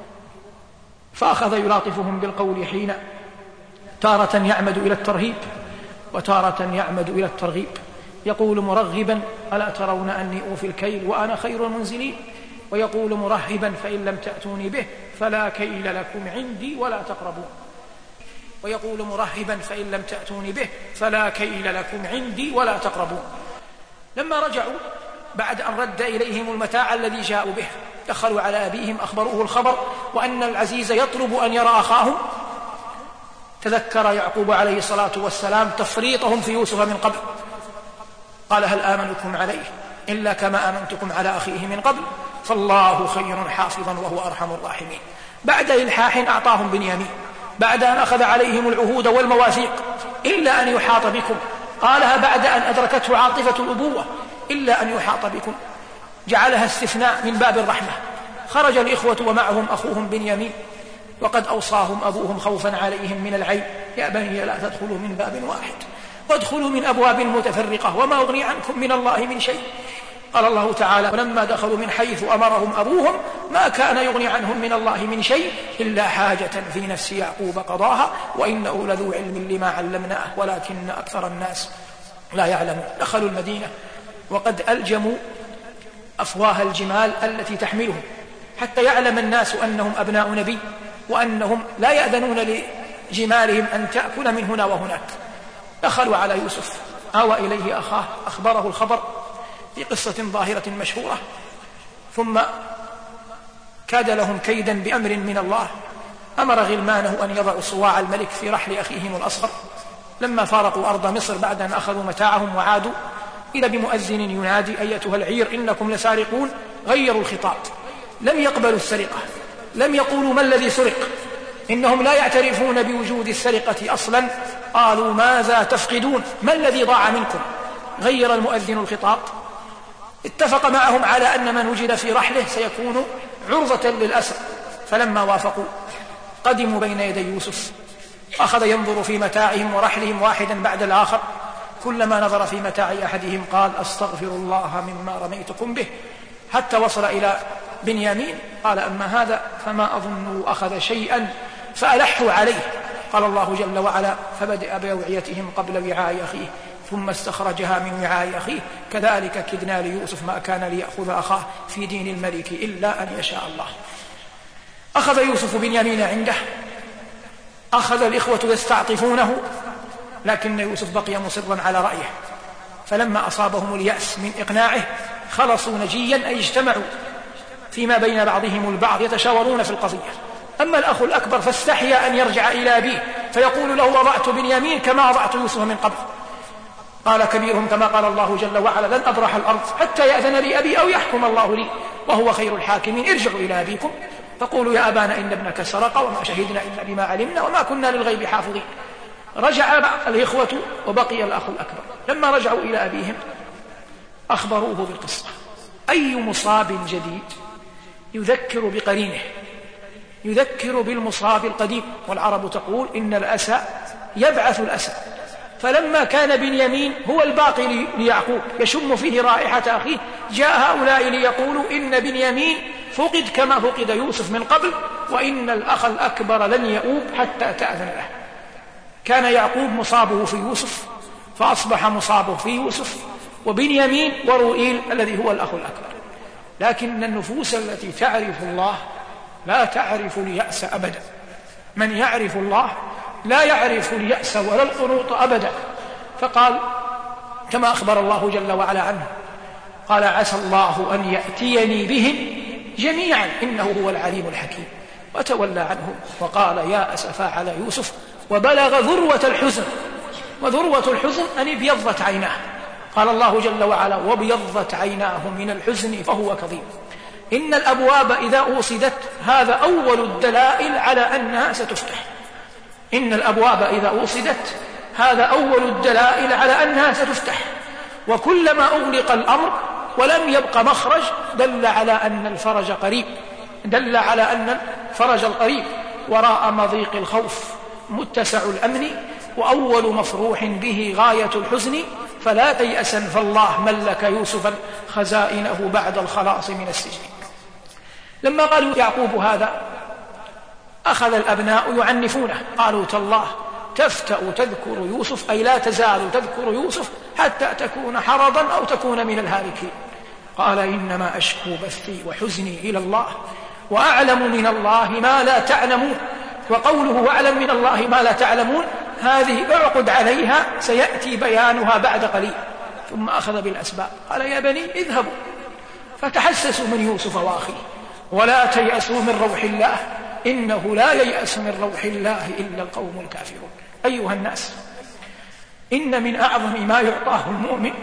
فأخذ يلاطفهم بالقول حين تارة يعمد إلى الترهيب وتارة يعمد إلى الترغيب، يقول مرغبا: ألا ترون أني أوفي الكيل وأنا خير المنزلين، ويقول مرهبا: فإن لم تأتوني به فلا كيل لكم عندي ولا تقربون. ويقول مرهبا فإن لم تأتوني به فلا كيل لكم عندي ولا تقربون. لما رجعوا بعد أن رد إليهم المتاع الذي جاءوا به دخلوا على أبيهم أخبروه الخبر وأن العزيز يطلب أن يرى أخاهم. تذكر يعقوب عليه الصلاة والسلام تفريطهم في يوسف من قبل، قال هل آمنكم عليه إلا كما آمنتكم على أخيه من قبل فالله خير حافظا وهو أرحم الراحمين. بعد إلحاح أعطاهم بنيامين بعد أن أخذ عليهم العهود والمواثيق إلا أن يحاط بكم، قالها بعد أن أدركته عاطفة الأبوة إلا أن يحاط بكم، جعلها استثناء من باب الرحمة. خرج الإخوة ومعهم أخوهم بنيامين وقد أوصاهم أبوهم خوفا عليهم من العين يا بني لا تدخلوا من باب واحد وادخلوا من أبواب متفرقة وما أغني عنكم من الله من شيء. قال الله تعالى ولما دخلوا من حيث أمرهم أبوهم ما كان يغني عنهم من الله من شيء إلا حاجة في نفس يعقوب قضاها وإنه لذو علم لما علمناه ولكن أكثر الناس لا يعلمون. دخلوا المدينة وقد ألجموا أفواه الجمال التي تحملهم حتى يعلم الناس أنهم أبناء نبي وأنهم لا يأذنون لجمالهم أن تأكل من هنا وهناك. دخلوا على يوسف آوى إليه أخاه أخبره الخبر في قصة ظاهرة مشهورة ثم كاد لهم كيدا بأمر من الله. أمر غلمانه أن يضعوا صواع الملك في رحل أخيهم الأصغر. لما فارقوا أرض مصر بعد أن أخذوا متاعهم وعادوا إذا بمؤذن ينادي أيتها العير إنكم لسارقون. غيروا الخطاب، لم يقبلوا السرقة، لم يقولوا ما الذي سرق، إنهم لا يعترفون بوجود السرقة أصلا. قالوا ماذا تفقدون، ما الذي ضاع منكم. غير المؤذن الخطاب، اتفق معهم على أن من وجد في رحله سيكون عرضة للأسر. فلما وافقوا قدموا بين يدي يوسف أخذ ينظر في متاعهم ورحلهم واحدا بعد الآخر. كلما نظر في متاع أحدهم قال أستغفر الله مما رميتكم به، حتى وصل إلى بنيامين قال أما هذا فما أظن أخذ شيئا فألحوا عليه. قال الله جل وعلا فبدأ بأوعيتهم قبل وعاء أخيه ثم استخرجها من وعاء أخيه كذلك كدنا ليوسف ما كان ليأخذ أخاه في دين الملك إلا أن يشاء الله. أخذ يوسف بنيامين عنده، أخذ الإخوة يستعطفونه لكن يوسف بقي مصرا على رأيه. فلما أصابهم اليأس من إقناعه خلصوا نجيا أي اجتمعوا فيما بين بعضهم البعض يتشاورون في القضية. أما الأخ الأكبر فاستحيا أن يرجع إلى أبيه فيقول له وضعت بنيامين كما وضعت يوسف من قبل. قال كبيرهم كما قال الله جل وعلا لن أبرح الأرض حتى يأذن لي أبي أو يحكم الله لي وهو خير الحاكمين. ارجعوا إلى أبيكم فقولوا يا أبانا إن ابنك سرق وما شهدنا إلا بما علمنا وما كنا للغيب حافظين. رجع الإخوة وبقي الأخ الأكبر. لما رجعوا إلى أبيهم أخبروه بالقصة. أي مصاب جديد يذكر بقرينه، يذكر بالمصاب القديم. والعرب تقول إن الأسى يبعث الأسى. فلما كان بنيامين هو الباقي ليعقوب يشم فيه رائحة أخيه جاء هؤلاء ليقولوا إن بنيامين فقد كما فقد يوسف من قبل وإن الأخ الأكبر لن يؤوب حتى تأذن له. كان يعقوب مصابه في يوسف فأصبح مصابه في يوسف وبنيامين ورؤيل الذي هو الأخ الأكبر. لكن النفوس التي تعرف الله لا تعرف اليأس أبدا. من يعرف الله لا يعرف اليأس ولا القنوط أبدا. فقال كما أخبر الله جل وعلا عنه قال عسى الله أن يأتيني بهم جميعا إنه هو العليم الحكيم. وتولى عنهم وقال يا أسفا على يوسف وبلغ ذروة الحزن. وذروة الحزن أن ابيضت عيناه. قال الله جل وعلا وابيضت عيناه من الحزن فهو كظيم. إن الأبواب إذا أوصدت هذا أول الدلائل على أنها ستفتح. إن الأبواب إذا أوصدت هذا أول الدلائل على أنها ستفتح. وكلما أغلق الأمر ولم يبق مخرج دل على أن الفرج قريب، دل على أن الفرج القريب. وراء مضيق الخوف متسع الأمن وأول مفروح به غاية الحزن فلا تيأسا فالله ملك يوسف خزائنه بعد الخلاص من السجن. لما قالوا يعقوب هذا أخذ الأبناء يعنفونه. قالوا تالله تفتأ تذكر يوسف أي لا تزال تذكر يوسف حتى تكون حرضا أو تكون من الهالكين. قال إنما أشكو بثي وحزني إلى الله وأعلم من الله ما لا تعلمون. وقوله واعلم من الله ما لا تعلمون هذه اعقد عليها سيأتي بيانها بعد قليل. ثم أخذ بالأسباب قال يا بني اذهبوا فتحسسوا من يوسف وأخيه ولا تيأسوا من روح الله إنه لا ييأس من روح الله إلا القوم الكافرون. أيها الناس، إن من أعظم ما يعطاه المؤمن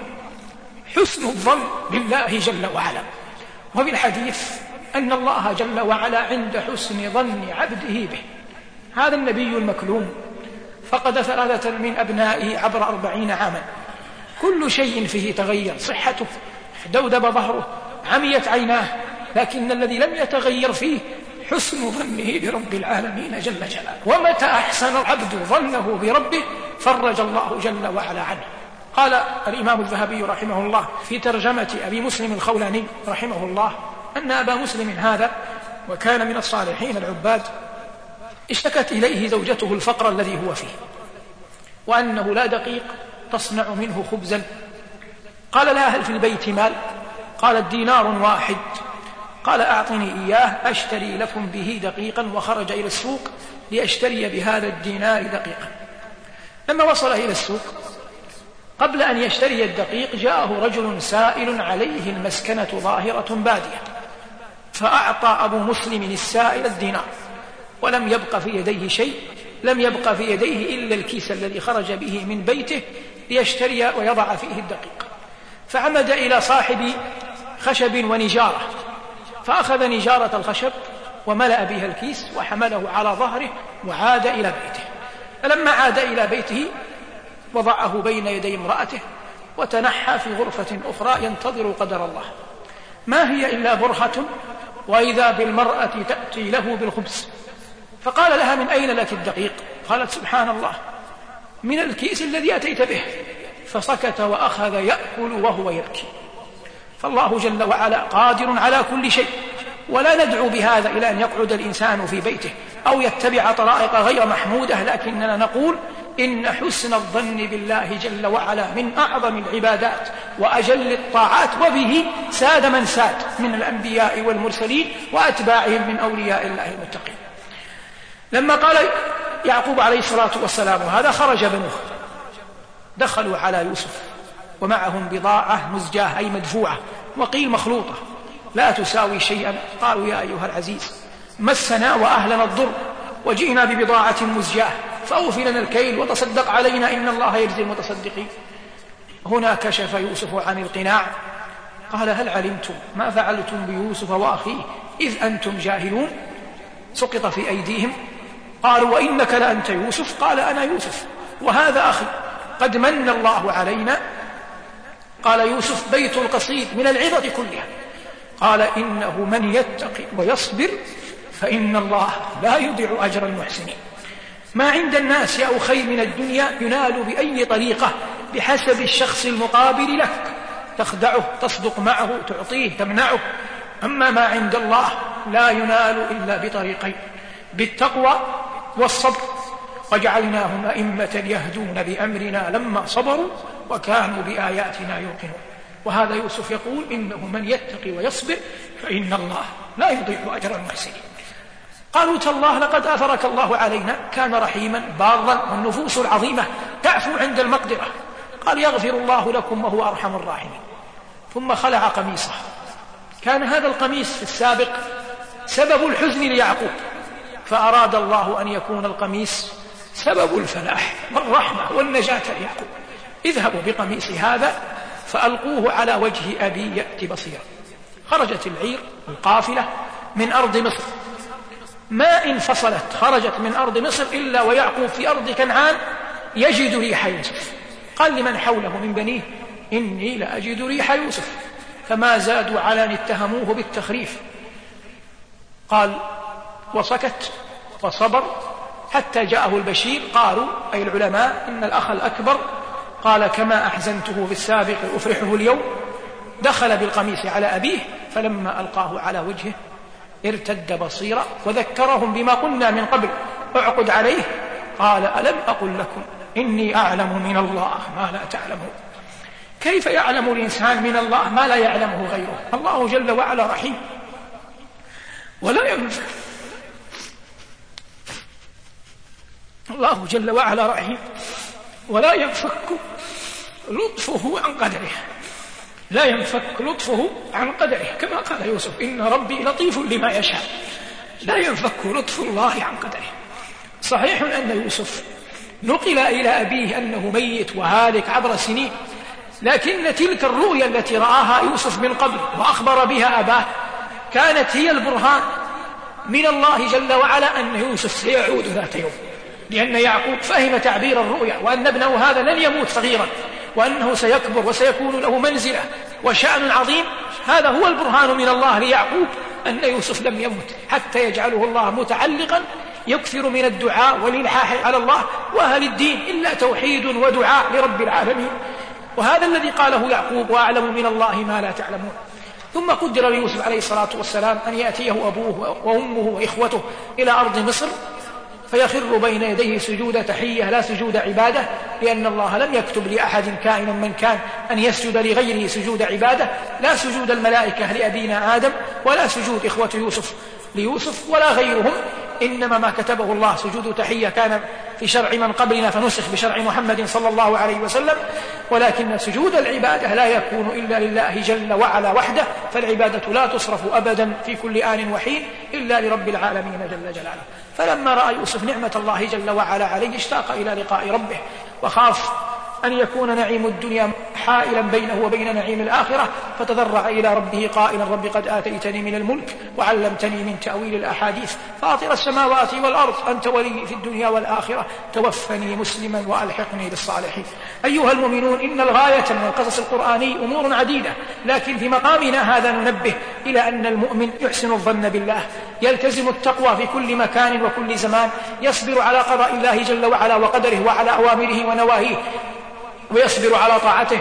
حسن الظن بالله جل وعلا. وفي الحديث أن الله جل وعلا عند حسن ظن عبده به. هذا النبي المكلوم فقد ثلاثة من أبنائه عبر أربعين عاما، كل شيء فيه تغير، صحته، دودب ظهره، عميت عيناه، لكن الذي لم يتغير فيه حسن ظنه برب العالمين جل جلاله. ومتى أحسن العبد ظنه بربه فرج الله جل وعلا عنه. قال الإمام الذهبي رحمه الله في ترجمة أبي مسلم الخولاني رحمه الله أن أبا مسلم هذا وكان من الصالحين العباد اشتكت إليه زوجته الفقر الذي هو فيه وأنه لا دقيق تصنع منه خبزا. قال لها هل في البيت مال؟ قالت دينار واحد. قال أعطني إياه أشتري لكم به دقيقا، وخرج إلى السوق ليشتري بهذا الدينار دقيقا. لما وصل إلى السوق قبل أن يشتري الدقيق جاءه رجل سائل عليه المسكنة ظاهرة بادية، فأعطى أبو مسلم السائل الدينار ولم يبق في يديه شيء، لم يبق في يديه إلا الكيس الذي خرج به من بيته ليشتري ويضع فيه الدقيق. فعمد إلى صاحب خشب ونجارة فأخذ نجارة الخشب وملأ بها الكيس وحمله على ظهره وعاد إلى بيته. فلما عاد إلى بيته وضعه بين يدي امرأته وتنحى في غرفة أخرى ينتظر قدر الله. ما هي إلا برهة وإذا بالمرأة تأتي له بالخبز، فقال لها من أين لك الدقيق؟ قالت سبحان الله من الكيس الذي أتيت به. فسكت وأخذ يأكل وهو يبكي. فالله جل وعلا قادر على كل شيء، ولا ندعو بهذا إلى أن يقعد الإنسان في بيته أو يتبع طرائق غير محمودة، لكننا نقول إن حسن الظن بالله جل وعلا من أعظم العبادات وأجل الطاعات، وبه ساد من ساد من الأنبياء والمرسلين وأتباعهم من أولياء الله المتقين. لما قال يعقوب عليه الصلاة والسلام هذا خرج بنوه دخلوا على يوسف ومعهم بضاعة مزجاة أي مدفوعة، وقيل مخلوطة لا تساوي شيئا. قالوا يا أيها العزيز مسنا وأهلنا الضر وجئنا ببضاعة مزجاة فأوفي لنا الكيل وتصدق علينا إن الله يجزي المتصدقين. هنا كشف يوسف عن القناع قال هل علمتم ما فعلتم بيوسف وأخيه إذ أنتم جاهلون؟ سقط في أيديهم. قالوا وإنك لأنت يوسف؟ قال أنا يوسف وهذا أخي قد من الله علينا. قال يوسف بيت القصيد من العظة كلها. قال إنه من يتقي ويصبر فإن الله لا يضيع أجر المحسنين. ما عند الناس يا أخي من الدنيا ينال بأي طريقة بحسب الشخص المقابل لك، تخدعه، تصدق معه، تعطيه، تمنعه. أما ما عند الله لا ينال إلا بطريقين، بالتقوى والصبر. وجعلناهم أئمة يهدون بأمرنا لما صبروا وكانوا بآياتنا يوقنون. وهذا يوسف يقول إنه من يتقي ويصبر فإن الله لا يضيع أجر المحسنين. قالوا تالله لقد آثرك الله علينا، كان رحيما بارا والنفوس العظيمة تعفو عند المقدرة. قال يغفر الله لكم وهو أرحم الراحمين. ثم خلع قميصه. كان هذا القميص في السابق سبب الحزن ليعقوب، فأراد الله أن يكون القميص سبب الفلاح والرحمة والنجاة ليعقوب. اذهبوا بقميص هذا فألقوه على وجه أبي يأتي بصيرا. خرجت العير القافلة من أرض مصر، ما انفصلت خرجت من أرض مصر إلا ويعقوب في أرض كنعان يجد ريح يوسف. قال لمن حوله من بنيه إني لأجد ريح يوسف، فما زادوا على أن اتهموه بالتخريف. قال وسكت وصبر حتى جاءه البشير. قالوا أي العلماء إن الأخ الأكبر قال كما أحزنته في السابق أفرحه اليوم. دخل بالقميص على أبيه فلما ألقاه على وجهه ارتد بصيرا وذكرهم بما قلنا من قبل اعقد عليه. قال ألم أقل لكم إني أعلم من الله ما لا تعلمون. كيف يعلم الإنسان من الله ما لا يعلمه غيره؟ الله جل وعلا رحيم ولا ينفع الله جل وعلا رحيم ولا ينفك لطفه عن قدره، لا ينفك لطفه عن قدره، كما قال يوسف إن ربي لطيف لما يشاء، لا ينفك لطف الله عن قدره. صحيح أن يوسف نقل إلى أبيه أنه ميت وهالك عبر سنين، لكن تلك الرؤيا التي رآها يوسف من قبل وأخبر بها أباه كانت هي البرهان من الله جل وعلا أن يوسف سيعود ذات يوم، لأن يعقوب فهم تعبير الرؤيا وأن ابنه هذا لن يموت صغيرا وأنه سيكبر وسيكون له منزلة وشأن عظيم. هذا هو البرهان من الله ليعقوب أن يوسف لم يمت، حتى يجعله الله متعلقا يكثر من الدعاء والإلحاح على الله، وأهل الدين إلا توحيد ودعاء لرب العالمين. وهذا الذي قاله يعقوب وأعلم من الله ما لا تعلمون. ثم قدر ليوسف عليه الصلاة والسلام أن يأتيه أبوه وأمه وإخوته إلى أرض مصر فيخر بين يديه سجود تحية لا سجود عبادة، لأن الله لم يكتب لأحد كائنا من كان أن يسجد لغيره سجود عبادة، لا سجود الملائكة لأبينا آدم ولا سجود إخوة يوسف ليوسف ولا غيرهم، إنما ما كتبه الله سجود تحية كان في شرع من قبلنا فنسخ بشرع محمد صلى الله عليه وسلم، ولكن سجود العبادة لا يكون إلا لله جل وعلا وحده، فالعبادة لا تصرف أبدا في كل آن وحين إلا لرب العالمين جل جلاله. فلما رأى يوسف نعمة الله جل وعلا عليه اشتاق إلى لقاء ربه، وخاف أن يكون نعيم الدنيا حائلا بينه وبين نعيم الآخرة، فتضرع إلى ربه قائلا رب قد آتيتني من الملك وعلمتني من تأويل الأحاديث فاطر السماوات والأرض أنت ولي في الدنيا والآخرة توفني مسلما وألحقني بالصالحين. أيها المؤمنون، إن الغاية من القصص القرآني أمور عديدة، لكن في مقامنا هذا ننبه إلى أن المؤمن يحسن الظن بالله، يلتزم التقوى في كل مكان وكل زمان، يصبر على قضاء الله جل وعلا وقدره وعلى أوامره ونواهيه، ويصبر على طاعته،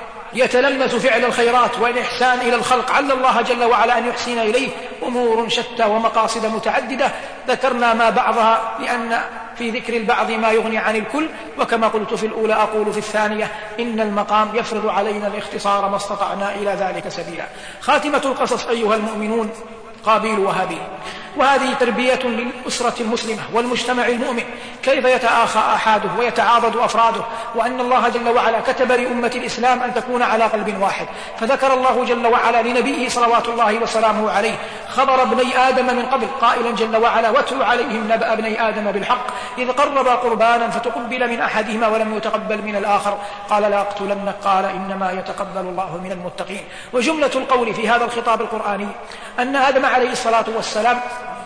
يتلمس فعل الخيرات والإحسان إلى الخلق، عل الله جل وعلا أن يحسن إليه أمور شتى ومقاصد متعددة، ذكرنا ما بعضها لأن في ذكر البعض ما يغني عن الكل، وكما قلت في الأولى أقول في الثانية إن المقام يفرض علينا الاختصار ما استطعنا إلى ذلك سبيلا. خاتمة القصص أيها المؤمنون قابيل وهابيل، وهذه تربية للأسرة المسلمة والمجتمع المؤمن، كيف يتآخى أحاده ويتعاضد أفراده، وأن الله جل وعلا كتب لأمة الإسلام أن تكون على قلب واحد. فذكر الله جل وعلا لنبيه صلوات الله وسلامه عليه خبر ابني آدم من قبل قائلا جل وعلا واتل عليهم نبأ ابني آدم بالحق إذ قربا قربانا فتقبل من أحدهما ولم يتقبل من الآخر قال لا أقتلنك قال إنما يتقبل الله من المتقين. وجملة القول في هذا الخطاب القرآني أن آدم عليه الصلاة والسلام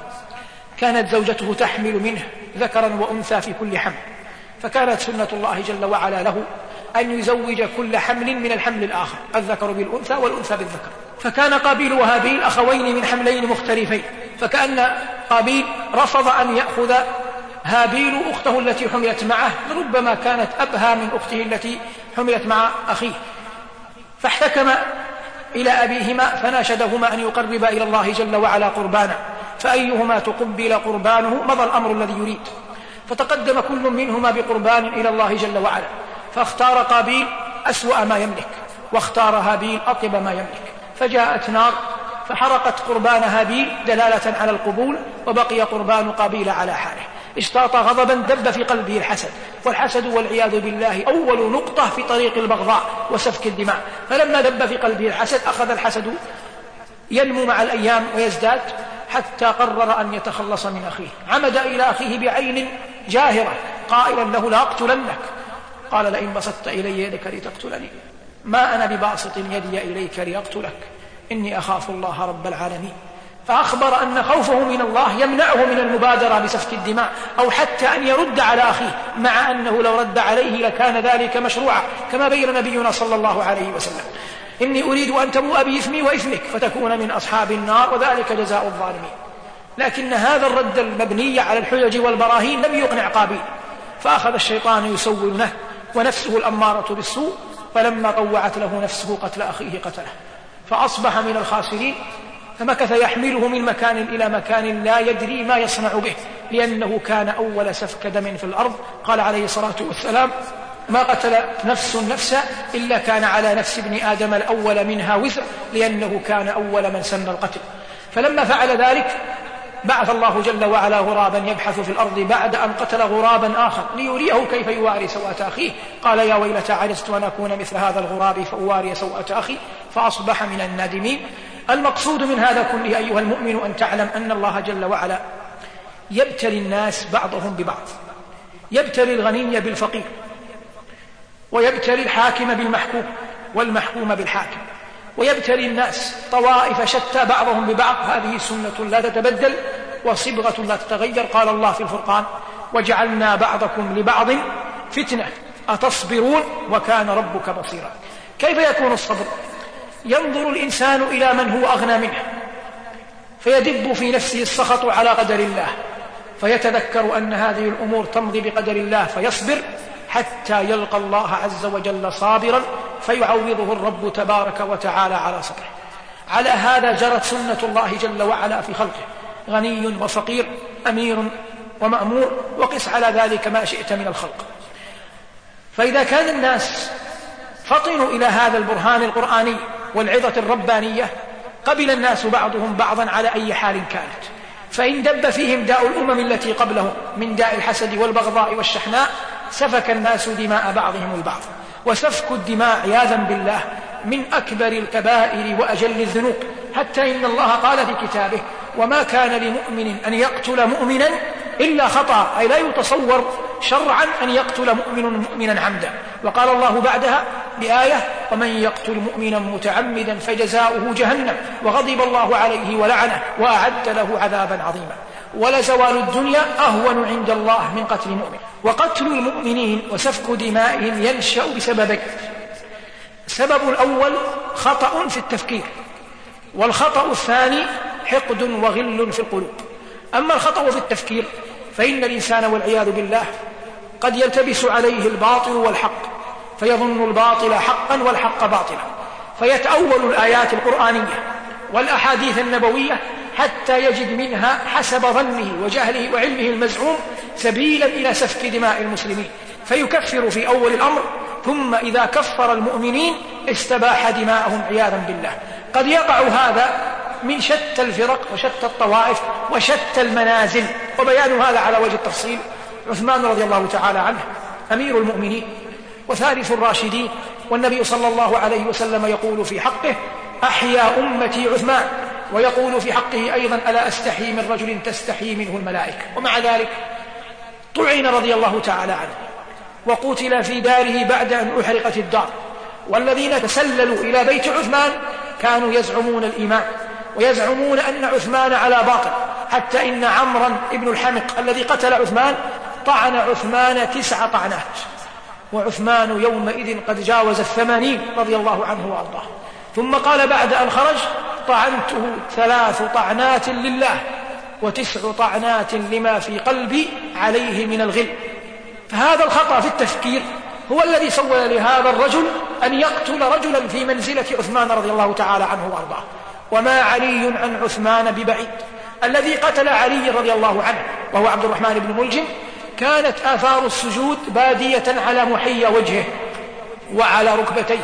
كانت زوجته تحمل منه ذكرا وأنثى في كل حمل، فكانت سنة الله جل وعلا له أن يزوج كل حمل من الحمل الآخر، الذكر بالأنثى والأنثى بالذكر. فكان قابيل وهابيل أخوين من حملين مختلفين، فكأن قابيل رفض أن يأخذ هابيل أخته التي حملت معه، ربما كانت أبهى من أخته التي حملت مع أخيه، فاحتكم إلى أبيهما فناشدهما أن يقربا إلى الله جل وعلا قربانا، فأيهما تقبل قربانه مضى الأمر الذي يريد. فتقدم كل منهما بقربان إلى الله جل وعلا، فاختار قابيل أسوأ ما يملك واختار هابيل أطيب ما يملك، فجاءت نار فحرقت قربان هابيل دلالة على القبول، وبقي قربان قابيل على حاله. اشتاط غضبا دب في قلبه الحسد، والحسد والعياذ بالله أول نقطة في طريق البغضاء وسفك الدماء. فلما دب في قلبه الحسد أخذ الحسد ينمو مع الأيام ويزداد حتى قرر أن يتخلص من أخيه، عمد إلى أخيه بعين جاهرة قائلا له لا أقتلنك، قال لئن بسطت إلي يدك لتقتلني ما أنا بباسط يدي إليك لأقتلك إني أخاف الله رب العالمين. فأخبر أن خوفه من الله يمنعه من المبادرة بسفك الدماء أو حتى أن يرد على أخيه، مع أنه لو رد عليه لكان ذلك مشروعا كما بين نبينا صلى الله عليه وسلم إني أريد أن تبوء بإثمي وإثمك فتكون من أصحاب النار وذلك جزاء الظالمين. لكن هذا الرد المبني على الحجج والبراهين لم يقنع قابيل، فأخذ الشيطان يسول له ونفسه الأمارة بالسوء، فلما طوعت له نفسه قتل أخيه قتله، فأصبح من الخاسرين. فمكث يحمله من مكان إلى مكان لا يدري ما يصنع به، لأنه كان أول سفك دم في الأرض. قال عليه الصلاة والسلام ما قتل نفس نفسا إلا كان على نفس ابن آدم الأول منها وزر، لأنه كان أول من سن القتل. فلما فعل ذلك بعث الله جل وعلا غرابا يبحث في الأرض بعد أن قتل غرابا آخر ليريه كيف يواري سوءة أخيه، قال يا ويلتى عجزت أن أكون مثل هذا الغراب فأواري سوءة أخي فأصبح من النادمين. المقصود من هذا كله أيها المؤمن أن تعلم أن الله جل وعلا يبتلي الناس بعضهم ببعض، يبتلي الغني بالفقير، ويبتلي الحاكم بالمحكوم والمحكوم بالحاكم، ويبتلي الناس طوائف شتى بعضهم ببعض. هذه سنة لا تتبدل وصبغة لا تتغير. قال الله في الفرقان وجعلنا بعضكم لبعض فتنة أتصبرون وكان ربك بصيرا. كيف يكون الصبر؟ ينظر الإنسان إلى من هو أغنى منه فيدب في نفسه السخط على قدر الله، فيتذكر أن هذه الأمور تمضي بقدر الله فيصبر حتى يلقى الله عز وجل صابرا فيعوضه الرب تبارك وتعالى على صبره. على هذا جرت سنة الله جل وعلا في خلقه، غني وفقير، أمير ومأمور، وقس على ذلك ما شئت من الخلق. فإذا كان الناس فطنوا إلى هذا البرهان القرآني والعظة الربانية قبل الناس بعضهم بعضا على أي حال كانت. فإن دب فيهم داء الأمم التي قبلهم من داء الحسد والبغضاء والشحناء سفك الناس دماء بعضهم البعض، وسفك الدماء عياذا بالله من أكبر الكبائر وأجل الذنوب، حتى إن الله قال في كتابه وما كان لمؤمن أن يقتل مؤمنا إلا خطأ، أي لا يتصور شرعا أن يقتل مؤمن مؤمنا عمدا. وقال الله بعدها بآية ومن يقتل مؤمنا متعمدا فجزاؤه جهنم وغضب الله عليه ولعنه وأعد له عذابا عظيما. ولزوال الدنيا أهون عند الله من قتل مؤمن. وقتل المؤمنين وسفك دمائهم ينشأ بسببين: السبب الأول خطأ في التفكير، والخطأ الثاني حقد وغل في القلوب. أما الخطأ في التفكير فإن الإنسان والعياذ بالله قد يلتبس عليه الباطل والحق فيظن الباطل حقا والحق باطلا، فيتأول الآيات القرآنية والأحاديث النبوية حتى يجد منها حسب ظنه وجهله وعلمه المزعوم سبيلا إلى سفك دماء المسلمين، فيكفر في أول الأمر، ثم إذا كفر المؤمنين استباح دماءهم عياذا بالله. قد يقع هذا من شتى الفرق وشتى الطوائف وشتى المنازل، وبيان هذا على وجه التفصيل: عثمان رضي الله تعالى عنه أمير المؤمنين وثالث الراشدين، والنبي صلى الله عليه وسلم يقول في حقه أحيا أمتي عثمان، ويقول في حقه أيضا ألا أستحي من رجل تستحي منه الملائكة. ومع ذلك طعن رضي الله تعالى عنه وقتل في داره بعد أن أحرقت الدار. والذين تسللوا إلى بيت عثمان كانوا يزعمون الإيمان ويزعمون أن عثمان على باطل، حتى إن عمرا ابن الحمق الذي قتل عثمان طعن عثمان تسع طعنات، وعثمان يومئذ قد جاوز الثمانين رضي الله عنه وأرضاه. ثم قال بعد أن خرج: طعنته ثلاث طعنات لله وتسع طعنات لما في قلبي عليه من الغل. فهذا الخطأ في التفكير هو الذي سول لهذا الرجل أن يقتل رجلا في منزلة عثمان رضي الله تعالى عنه وأرضاه. وما علي عن عثمان ببعيد. الذي قتل علي رضي الله عنه وهو عبد الرحمن بن ملجم كانت آثار السجود بادية على محي وجهه وعلى ركبتيه،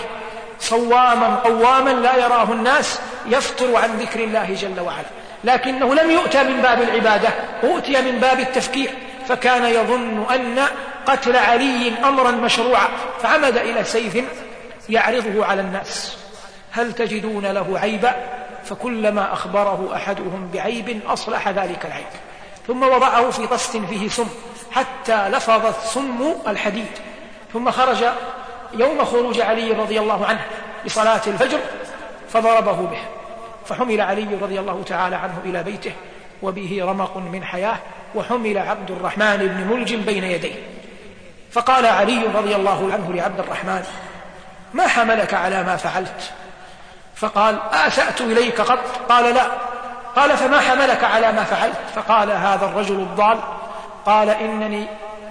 صواما قواما لا يراه الناس، يفطر عن ذكر الله جل وعلا، لكنه لم يؤتى من باب العبادة، أؤتي من باب التفكير، فكان يظن أن قتل علي أمرا مشروعا، فعمد إلى سيف يعرضه على الناس: هل تجدون له عيبا؟ فكلما أخبره أحدهم بعيب أصلح ذلك العيب، ثم وضعه في طست فيه سم حتى لفظت سم الحديد، ثم خرج يوم خروج علي رضي الله عنه لصلاة الفجر فضربه به، فحمل علي رضي الله تعالى عنه إلى بيته وبه رمق من حياة، وحمل عبد الرحمن بن ملجم بين يديه. فقال علي رضي الله عنه لعبد الرحمن: ما حملك على ما فعلت؟ فقال: أسأت إليك قط؟ قال: لا. قال: فما حملك على ما فعلت؟ فقال هذا الرجل الضال: قال: إنني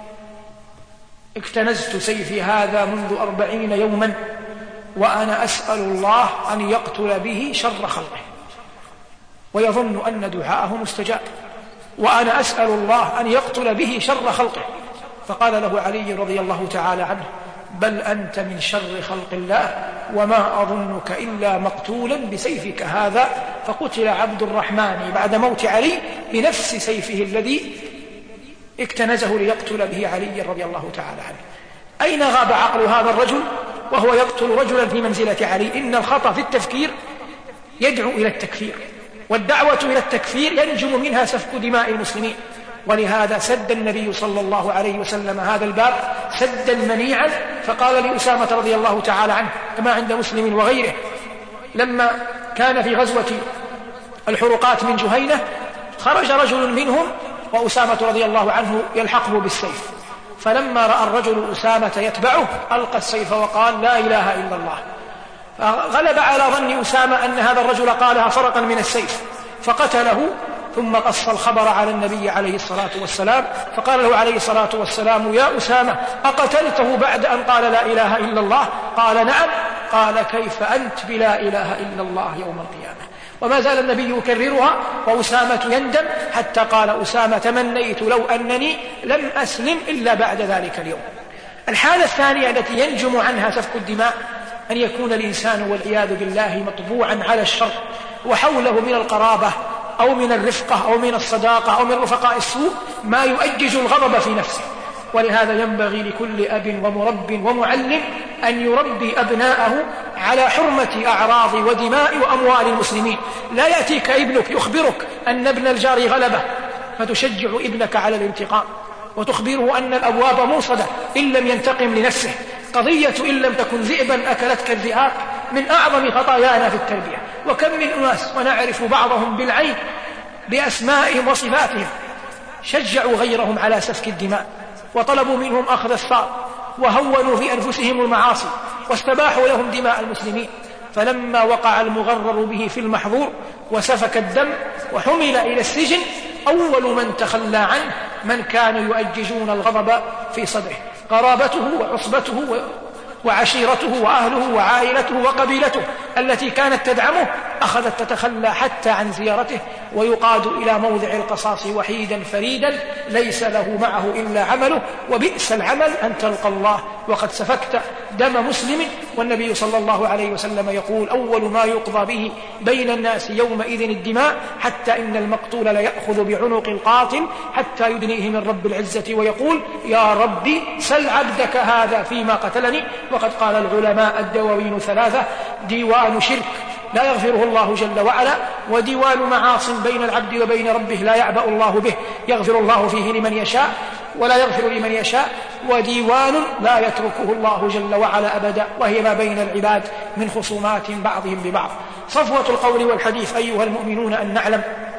اكتنزت سيفي هذا منذ أربعين يوما وأنا أسأل الله أن يقتل به شر خلقه، ويظن أن دعاءه مستجاب، وأنا أسأل الله أن يقتل به شر خلقه. فقال له علي رضي الله تعالى عنه: بل أنت من شر خلق الله وما أظنك إلا مقتولا بسيفك هذا. فقتل عبد الرحمن بعد موت علي بنفس سيفه الذي اكتنزه ليقتل به علي رضي الله تعالى عنه. أين غاب عقل هذا الرجل وهو يقتل رجلا في منزلة علي؟ إن الخطأ في التفكير يدعو إلى التكفير، والدعوة إلى التكفير ينجم منها سفك دماء المسلمين. ولهذا سد النبي صلى الله عليه وسلم هذا الباب سدا منيعا، فقال لأسامة رضي الله تعالى عنه كما عند مسلم وغيره لما كان في غزوة الحرقات من جهينة خرج رجل منهم وأسامة رضي الله عنه يلحقه بالسيف، فلما رأى الرجل أسامة يتبعه ألقى السيف وقال لا إله إلا الله، فغلب على ظن أسامة أن هذا الرجل قالها فرقا من السيف فقتله، ثم قص الخبر على النبي عليه الصلاة والسلام فقال له عليه الصلاة والسلام يا أسامة أقتلته بعد أن قال لا إله إلا الله؟ قال نعم. قال كيف أنت بلا إله إلا الله يوم القيامة؟ وما زال النبي يكررها وأسامة يندم حتى قال أسامة تمنيت لو أنني لم أسلم إلا بعد ذلك اليوم. الحالة الثانية التي ينجم عنها سفك الدماء أن يكون الإنسان والعياذ بالله مطبوعا على الشر وحوله من القرابة أو من الرفقة أو من الصداقة أو من رفقاء السوء ما يؤجج الغضب في نفسه. ولهذا ينبغي لكل أب ومرب ومعلم أن يربي أبناءه على حرمة أعراض ودماء وأموال المسلمين. لا يأتيك ابنك يخبرك أن ابن الجار غلبه فتشجع ابنك على الانتقام وتخبره أن الأبواب موصدة إن لم ينتقم لنفسه. قضية إن لم تكن ذئبا أكلتك الذئاب من أعظم خطايانا في التربية. وكم من أناس ونعرف بعضهم بالعين بأسمائهم وصفاتهم شجعوا غيرهم على سفك الدماء وطلبوا منهم أخذ الثار وهونوا في أنفسهم المعاصي واستباحوا لهم دماء المسلمين، فلما وقع المغرر به في المحظور وسفك الدم وحمل إلى السجن أول من تخلى عنه من كانوا يؤججون الغضب في صدره، قرابته وعصبته وعشيرته وأهله وعائلته وقبيلته التي كانت تدعمه أخذت تتخلى حتى عن زيارته ويقاد إلى موضع القصاص وحيدا فريدا ليس له معه إلا عمله، وبئس العمل أن تلقى الله وقد سفكت دم مسلم. والنبي صلى الله عليه وسلم يقول أول ما يقضى به بين الناس يومئذ الدماء حتى إن المقتول ليأخذ بعنق القاتل حتى يدنيه من رب العزة ويقول يا ربي سل عبدك هذا فيما قتلني. وقد قال العلماء الدواوين ثلاثة: ديوان شرك لا يغفره الله جل وعلا، وديوان معاص بين العبد وبين ربه لا يعبأ الله به يغفر الله فيه لمن يشاء ولا يغفر لمن يشاء، وديوان لا يتركه الله جل وعلا أبدا وهي ما بين العباد من خصومات بعضهم ببعض. صفوة القول والحديث أيها المؤمنون أن نعلم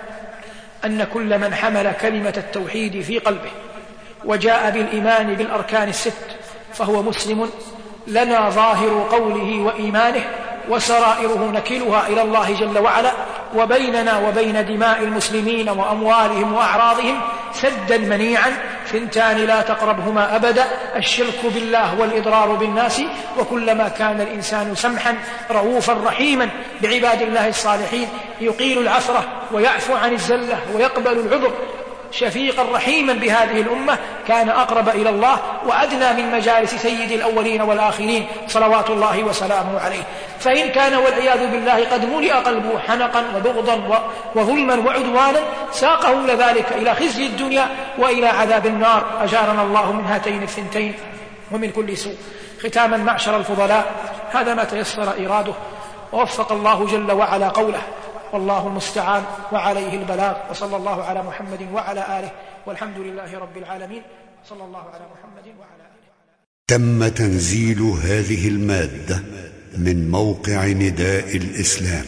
أن كل من حمل كلمة التوحيد في قلبه وجاء بالإيمان بالأركان الست فهو مسلم لنا ظاهر قوله وإيمانه وسرائره نكلها إلى الله جل وعلا، وبيننا وبين دماء المسلمين وأموالهم وأعراضهم سدا منيعا ثنتان لا تقربهما أبدا: الشرك بالله والإضرار بالناس. وكلما كان الإنسان سمحا رؤوفا رحيما بعباد الله الصالحين يقيل العثرة ويعفو عن الزلة ويقبل العذر شفيقا رحيما بهذه الأمة كان أقرب إلى الله وأدنى من مجالس سيد الأولين والآخرين صلوات الله وسلامه عليه. فإن كان والعياذ بالله قد ملئ قلبه حنقا وبغضا وظلما وعدوانا ساقه لذلك إلى خزي الدنيا وإلى عذاب النار، أجارنا الله من هاتين الثنتين ومن كل سوء. ختاما معشر الفضلاء، هذا ما تيسر إراده ووفق الله جل وعلا قوله، والله المستعان وعليه البلاغ، وصلى الله على محمد وعلى آله، والحمد لله رب العالمين. صلى الله على محمد وعلى آله. تم تنزيل هذه المادة من موقع نداء الإسلام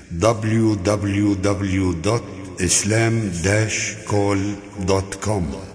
دبليو دبليو دبليو دوت إسلام داش كول دوت كوم.